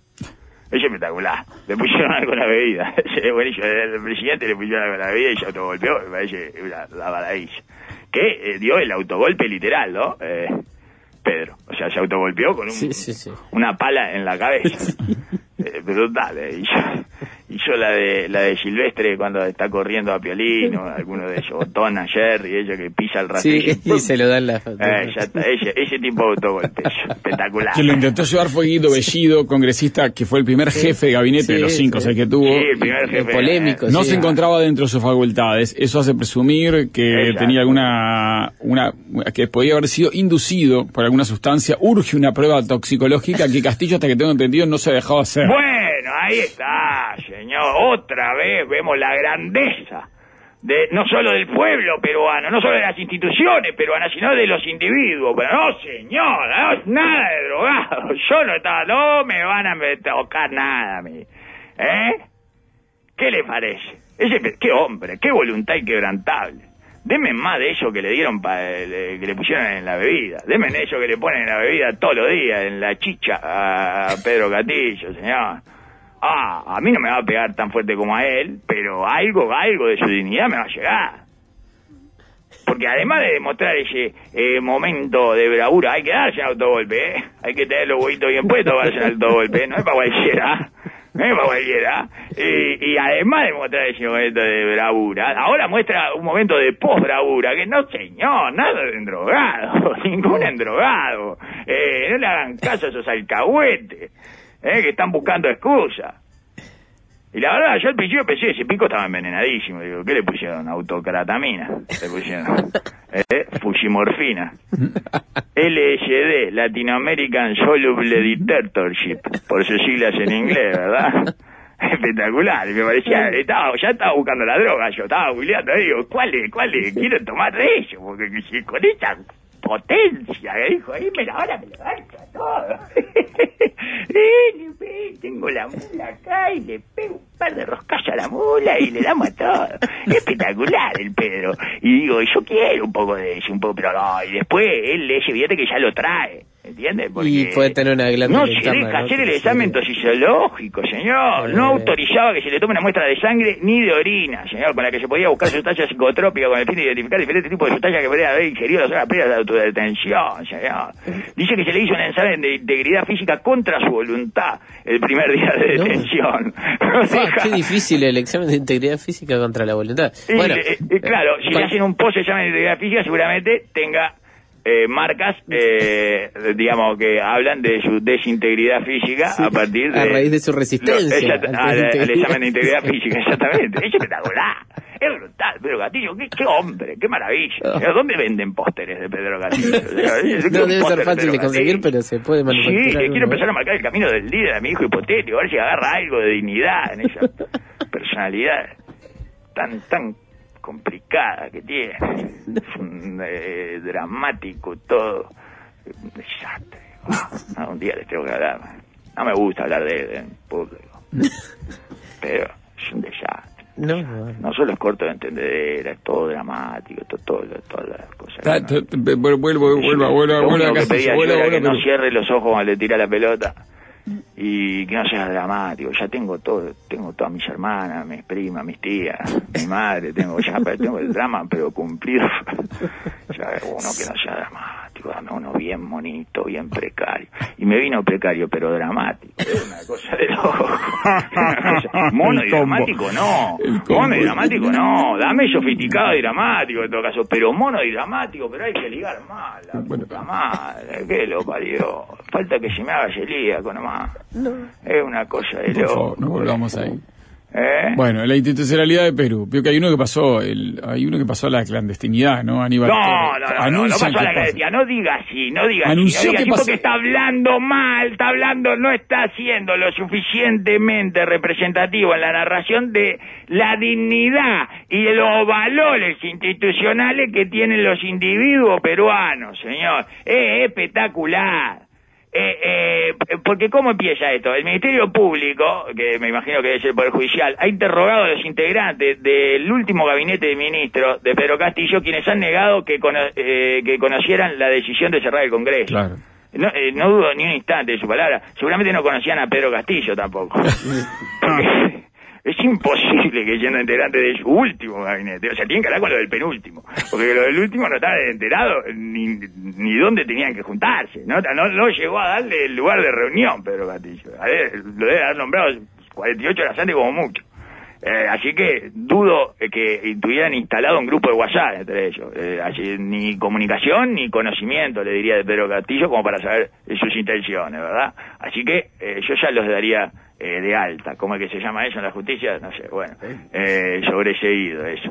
Es espectacular. Le pusieron algo en la bebida. Buenísimo. El presidente le pusieron algo en la bebida y se autovolvió. Me parece la, la maravilla. Que eh, dio el autogolpe literal, ¿no? Eh, Pedro. O sea, se autogolpeó con un, sí, sí, sí. una pala en la cabeza. eh, brutal. Eh. Y yo, y yo la de la de Silvestre cuando está corriendo a Piolín o alguno de ellos, Botón ayer y ellos que pisa el rastrillo. Sí, y se lo dan la... Eh, ya está, ese, ese tipo de autogolpe. Espectacular. Quien lo intentó ayudar fue Guido Bellido, congresista, que fue el primer sí, jefe de gabinete sí, de los cinco, sí. o sea, que tuvo... Sí, el primer jefe. Polémico. No sí, se encontraba dentro de sus facultades. Eso hace presumir que Exacto. tenía alguna... una que podía haber sido inducido por alguna sustancia. Urge una prueba toxicológica que Castillo, hasta que tengo entendido, no se ha dejado hacer. Bueno, ahí está, señor. Otra vez vemos la grandeza de no solo del pueblo peruano, no solo de las instituciones peruanas, sino de los individuos. Pero no, señor, no, nada de drogado. Yo no estaba, no me van a tocar nada a mí. ¿Eh? ¿Qué le parece? Ese, qué hombre, qué voluntad inquebrantable. Denme más de eso que le dieron, pa, le, que le pusieron en la bebida. Denme de eso que le ponen en la bebida todos los días, en la chicha a Pedro Castillo, señor. Ah, a mí no me va a pegar tan fuerte como a él, pero algo, algo de su dignidad me va a llegar. Porque además de demostrar ese eh, momento de bravura, hay que darse el autogolpe, ¿eh? Hay que tener los huevitos bien puestos para darse el autogolpe, no es para cualquiera. No es para cualquiera. Y, y además de mostrar ese momento de bravura, ahora muestra un momento de post-bravura, que no, señor, nada de endrogado, ningún endrogado. Eh, no le hagan caso a esos alcahuetes, eh, que están buscando excusas. Y la verdad, yo al principio pensé, ese pico estaba envenenadísimo. Digo, ¿qué le pusieron? Autocratamina. Le pusieron eh, Fujimorfina. L S D, Latin American Soluble Dictatorship, por sus siglas en inglés, ¿verdad? Espectacular. Y me parecía, estaba, ya estaba buscando la droga, yo estaba googleando, digo, ¿cuál es? ¿Cuál es? Quiero tomar de ellos, porque si con esa potencia que dijo ahí, me la ahora me levanta todo. Y tengo la mula acá y le pego un par de roscas a la mula y le damos a todo. Espectacular el Pedro. Y digo, yo quiero un poco de eso, un poco, pero no. Y después él le evidente que ya lo trae, ¿entiendes? Porque y puede tener una glándula. No se deja hacer el examen toxicológico, señor. No autorizaba que se le tome una muestra de sangre ni de orina, señor, con la que se podía buscar sustancias psicotrópicas con el fin de identificar diferentes tipos de sustancias que podrían haber ingerido las horas previas de autodetención, señor. Dice que se le hizo un examen de integridad física contra su voluntad el primer día de detención. No. No deja... Qué difícil el examen de integridad física contra la voluntad. Y, bueno, eh, eh, claro, si le hacen un post-examen de integridad física, seguramente tenga eh, marcas, eh, digamos, que hablan de su desintegridad física sí, a partir de... A raíz de su resistencia. Lo, exact, al, al, al examen de integridad física, exactamente. Es espectacular. Es brutal, Pedro Castillo, qué, qué hombre, qué maravilla. Oh. ¿Dónde venden pósteres de Pedro Castillo? No debe ser fácil de conseguir, pero se puede manufacturar. Sí, que quiero empezar a marcar el camino del líder a mi hijo hipotético, a ver si agarra algo de dignidad en esa personalidad tan, tan complicada que tiene. Es un eh, dramático todo. Un desastre. Wow. No, un día les tengo que hablar. No me gusta hablar de él en público. Pero es un desastre. No, no, no solo es corto de entender, es todo dramático, todo, todo, todas las cosas. Ta, ta, vuelvo, vuelvo, vuelvo, vuelvo, vuelvo a que pedía vuelvo, yo era vuelvo, que no pero... cierre los ojos cuando le tira la pelota y que no sea dramático. Ya tengo todo, tengo todas mis hermanas, mis primas, mis tías, mi madre, tengo ya tengo el drama pero cumplido. Ya uno que no sea dramático, dame uno bien monito, bien precario. Y me vino precario pero dramático. Es una cosa de loco. Una cosa. Mono y dramático no. Mono y dramático no. Dame sofisticado y dramático en todo caso. Pero mono y dramático, pero hay que ligar mal. La puta madre, que lo parió. Falta que se me haga celíaco nomás. No. Es una cosa de Por loco. favor, no volvamos ahí. ¿Eh? Bueno, la institucionalidad de Perú. Veo que hay uno que pasó, el, hay uno que pasó a la clandestinidad, ¿no? Aníbal. No, no, no, no, no pasó a la clandestinidad. No diga así, no diga Anunció así. No diga que así pasó... porque está hablando mal, está hablando, no está haciendo lo suficientemente representativo en la narración de la dignidad y de los valores institucionales que tienen los individuos peruanos, señor. Es espectacular. Eh, eh, porque ¿cómo empieza esto? El Ministerio Público, que me imagino que es el Poder Judicial, ha interrogado a los integrantes del último gabinete de ministros de Pedro Castillo, quienes han negado que, cono eh, que conocieran la decisión de cerrar el Congreso. Claro. No, eh, no dudo ni un instante de su palabra. Seguramente no conocían a Pedro Castillo tampoco. Porque es imposible que siendo integrante de su último gabinete, o sea, tienen que hablar con lo del penúltimo, porque lo del último no estaba enterado ni, ni dónde tenían que juntarse, ¿no? No, no llegó a darle el lugar de reunión Pedro Castillo. A ver, lo debe haber nombrado cuarenta y ocho horas antes como mucho. Eh, así que dudo eh, que tuvieran instalado un grupo de WhatsApp entre ellos. Eh, así, ni comunicación ni conocimiento, le diría, de Pedro Castillo como para saber eh, sus intenciones, ¿verdad? Así que eh, yo ya los daría eh, de alta. ¿Cómo es que se llama eso en la justicia? No sé, bueno, eh, sobreseído eso.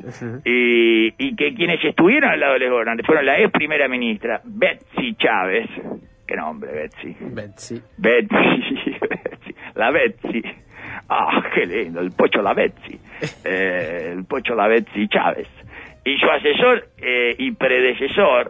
Y, y que quienes estuvieron al lado de los gobernantes fueron la ex primera ministra Betsy Chávez. ¿Qué nombre, Betsy? Betsy. Betsy, Betsy. La Betsy. Ah, qué lindo, el Pocho La Betsy, eh, el Pocho La Betsy Chávez. Y su asesor eh, y predecesor,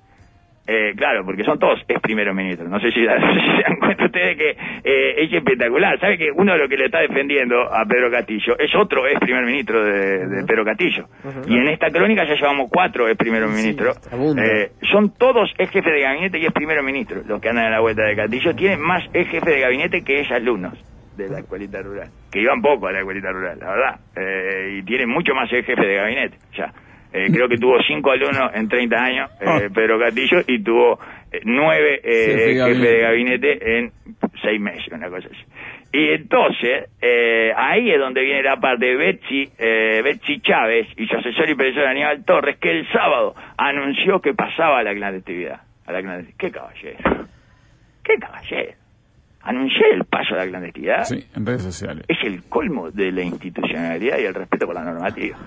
eh, claro, porque son todos ex primeros ministros, no sé si, no sé si se dan cuenta ustedes que eh, es espectacular. ¿Sabe que uno de los que le está defendiendo a Pedro Castillo es otro ex primer ministro de, de Pedro Castillo? Uh-huh. Y en esta crónica ya llevamos cuatro ex primeros sí, ministros. Eh, son todos ex jefes de gabinete y ex primeros ministros los que andan en la vuelta de Castillo. Tienen más ex jefes de gabinete que ex alumnos de la escuelita rural, que iban poco a la escuelita rural, la verdad, eh, y tienen mucho más el jefe de gabinete, ya. Eh, creo que tuvo cinco alumnos en treinta años, eh, Pedro Castillo, y tuvo eh, nueve eh, jefes de gabinete en seis meses, una cosa así. Y entonces, eh, ahí es donde viene la parte de Betsy, eh, Betsy Chávez y su asesor y profesor Aníbal Torres, que el sábado anunció que pasaba a la clandestinidad. A la clandestinidad. ¡Qué caballero! ¡Qué caballero! Anuncié el paso a la clandestinidad. Sí, en redes sociales. Es el colmo de la institucionalidad y el respeto por la normativa.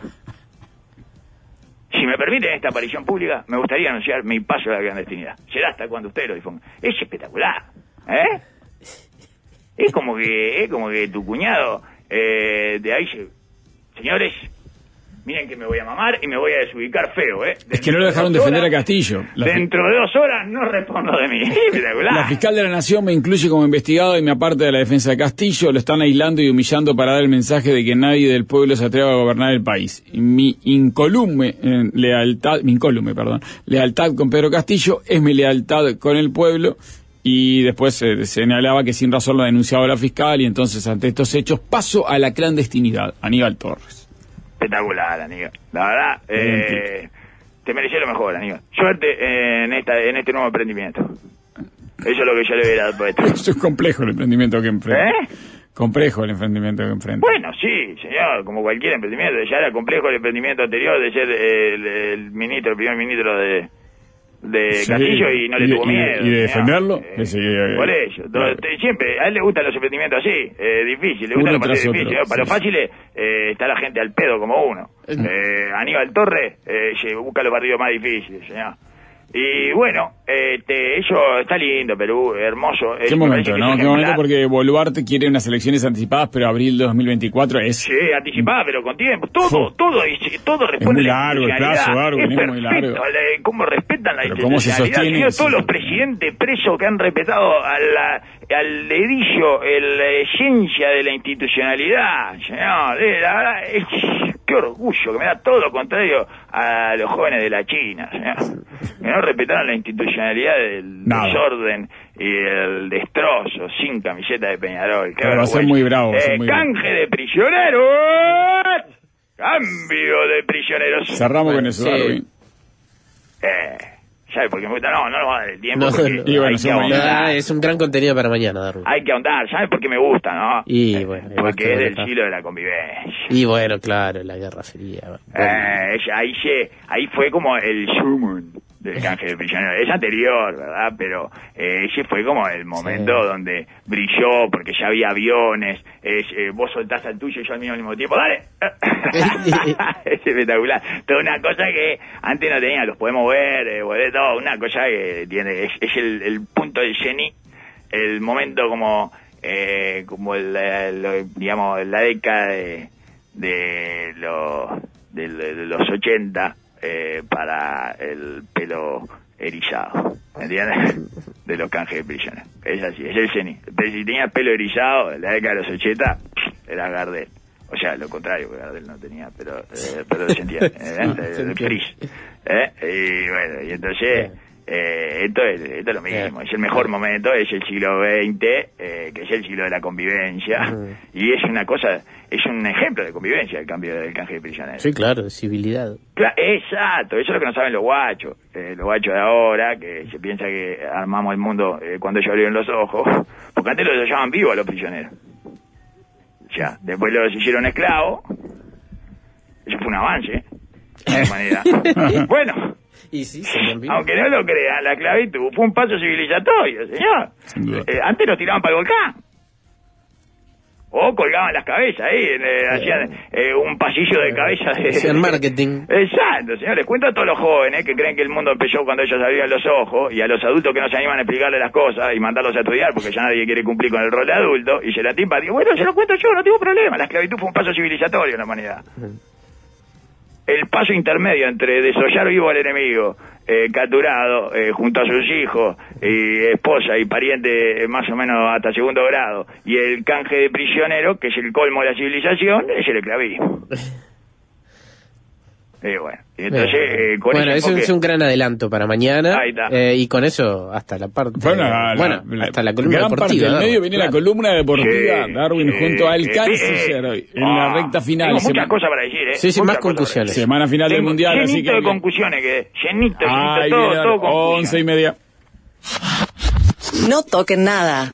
Si me permiten esta aparición pública, me gustaría anunciar mi paso a la clandestinidad. Será hasta cuando ustedes lo difundan. Es espectacular, ¿eh? Es como que, es como que tu cuñado, eh, de ahí se... Señores, miren que me voy a mamar y me voy a desubicar feo, ¿eh? Es que no lo dejaron defender a Castillo. La dentro de dos horas no respondo de mí. Espectacular. La fiscal de la Nación me incluye como investigado y me aparte de la defensa de Castillo. Lo están aislando y humillando para dar el mensaje de que nadie del pueblo se atreva a gobernar el país. Y mi incolume eh, lealtad, mi incolume, perdón, lealtad con Pedro Castillo es mi lealtad con el pueblo. Y después eh, se señalaba que sin razón lo ha denunciado la fiscal y entonces ante estos hechos paso a la clandestinidad. Aníbal Torres. Espectacular, Aníbal. La verdad, eh, te mereció lo mejor, Aníbal. Suerte eh, en esta en este nuevo emprendimiento. Eso es lo que yo le hubiera dado por esto. Eso es complejo el emprendimiento que enfrenta. ¿Eh? Complejo el emprendimiento que enfrenta. Bueno, sí, señor, como cualquier emprendimiento. Ya era complejo el emprendimiento anterior de ser el, el ministro, el primer ministro de... de sí, Castillo y no le y, tuvo miedo. ¿Y de defenderlo? Eh, sí, eh, por eso. Claro. Siempre, a él le gustan los emprendimientos así, eh, difícil, le gustan los partidos difíciles. ¿No? Para sí, los fáciles eh, está la gente al pedo como uno. Eh, Aníbal Torres eh, busca los partidos más difíciles, señor. Y bueno, este, eso está lindo, Perú, hermoso. Qué momento, ¿no? Qué momento, porque Boluarte quiere unas elecciones anticipadas, pero abril de dos mil veinticuatro es... Sí, anticipada, pero con tiempo. Todo, Uf. todo, todo responde es muy largo el plazo, Darwin, es, es muy largo. La, cómo respetan la pero cómo se sostiene. Todos los presidentes presos que han respetado a la, al dedillo la esencia de la institucionalidad, señor, la verdad, es, qué orgullo, que me da todo lo contrario a los jóvenes de la China, señor. Que no respetaron la institucionalidad del Nada. desorden y el destrozo, sin camiseta de Peñarol. Pero va a ser muy bravo. Eh, muy canje bravo. de prisioneros. Cambio de prisioneros. Cerramos bueno, con eso, sí. Darwin. Eh, ¿sabes por qué me gusta? No, no nos va a dar el tiempo. No, porque no, hay bueno, que ahondar. Es un gran contenido para mañana, Darwin. Hay que ahondar, ¿sabes por qué me gusta, no? Y bueno, porque es del siglo de la convivencia. Y bueno, claro, la Guerra Fría. Bueno. Eh, ahí, se, ahí fue como el summon del canje de prisioneros. Es anterior, ¿verdad? Pero eh, ese fue como el momento sí. donde brilló, porque ya había aviones, eh, eh, vos soltás al tuyo y yo al mío al mismo tiempo, ¡dale! Es espectacular. Toda una cosa que antes no tenía, los podemos ver, eh, de todo, una cosa que tiene, es, es el, el punto del Geni, el momento como, eh, como el, el, digamos, la década de, de, los, de, de los ochenta, Eh, para el pelo erizado, ¿me entiendes? De los canjes de prisioneros. Es así, es el Geni. Pero si tenía pelo erizado en la década de los ochenta, era Gardel. O sea, lo contrario, porque Gardel no tenía, pero, eh, pero se entiende. ¿eh? El Cris. ¿Eh? Y bueno, y entonces, eh, esto, es, esto es lo mismo. Es el mejor momento, es el siglo veinte, eh, que es el siglo de la convivencia. Y es una cosa... Es un ejemplo de convivencia el cambio del canje de prisioneros. Sí, claro, de civilidad. Claro, exacto, eso es lo que no saben los guachos. Eh, los guachos de ahora, que se piensa que armamos el mundo eh, cuando ellos abrieron los ojos, porque antes los llamaban vivos a los prisioneros. O sea, después los hicieron esclavos. Eso fue un avance, ¿eh? De alguna manera. Bueno, y sí, aunque no lo crean, la esclavitud fue un paso civilizatorio, señor. Eh, antes los tiraban para el volcán. O colgaban las cabezas ahí, eh, hacían eh, un pasillo de cabezas. De, hacían marketing. Exacto, señor. Les cuento a todos los jóvenes que creen que el mundo empezó cuando ellos abrían los ojos, y a los adultos que no se animan a explicarle las cosas y mandarlos a estudiar porque ya nadie quiere cumplir con el rol de adulto, y se la timpa, digo, bueno, se lo cuento yo, no tengo problema. La esclavitud fue un paso civilizatorio en la humanidad. El paso intermedio entre desollar vivo al enemigo, eh, capturado, eh, junto a sus hijos, y esposa y pariente eh, más o menos hasta segundo grado, y el canje de prisionero, que es el colmo de la civilización, es el esclavismo. Eh, bueno, y entonces, eh, con bueno, eso enfoque, es un gran adelanto para mañana. Ahí está. Eh, y con eso, hasta la parte. Bueno, la, bueno la, hasta la columna gran deportiva. Parte del medio viene claro. la columna deportiva. Sí, Darwin sí, junto al sí, Canciller hoy, en ah, la recta final. Tengo muchas semana. cosas para decir, ¿eh? Sí, sí, muchas más conclusiones. Semana final del Mundial, así que. de conclusiones, que llenito, llenito, Ay, todo, bien, todo conclusiones. once y media. No toquen nada.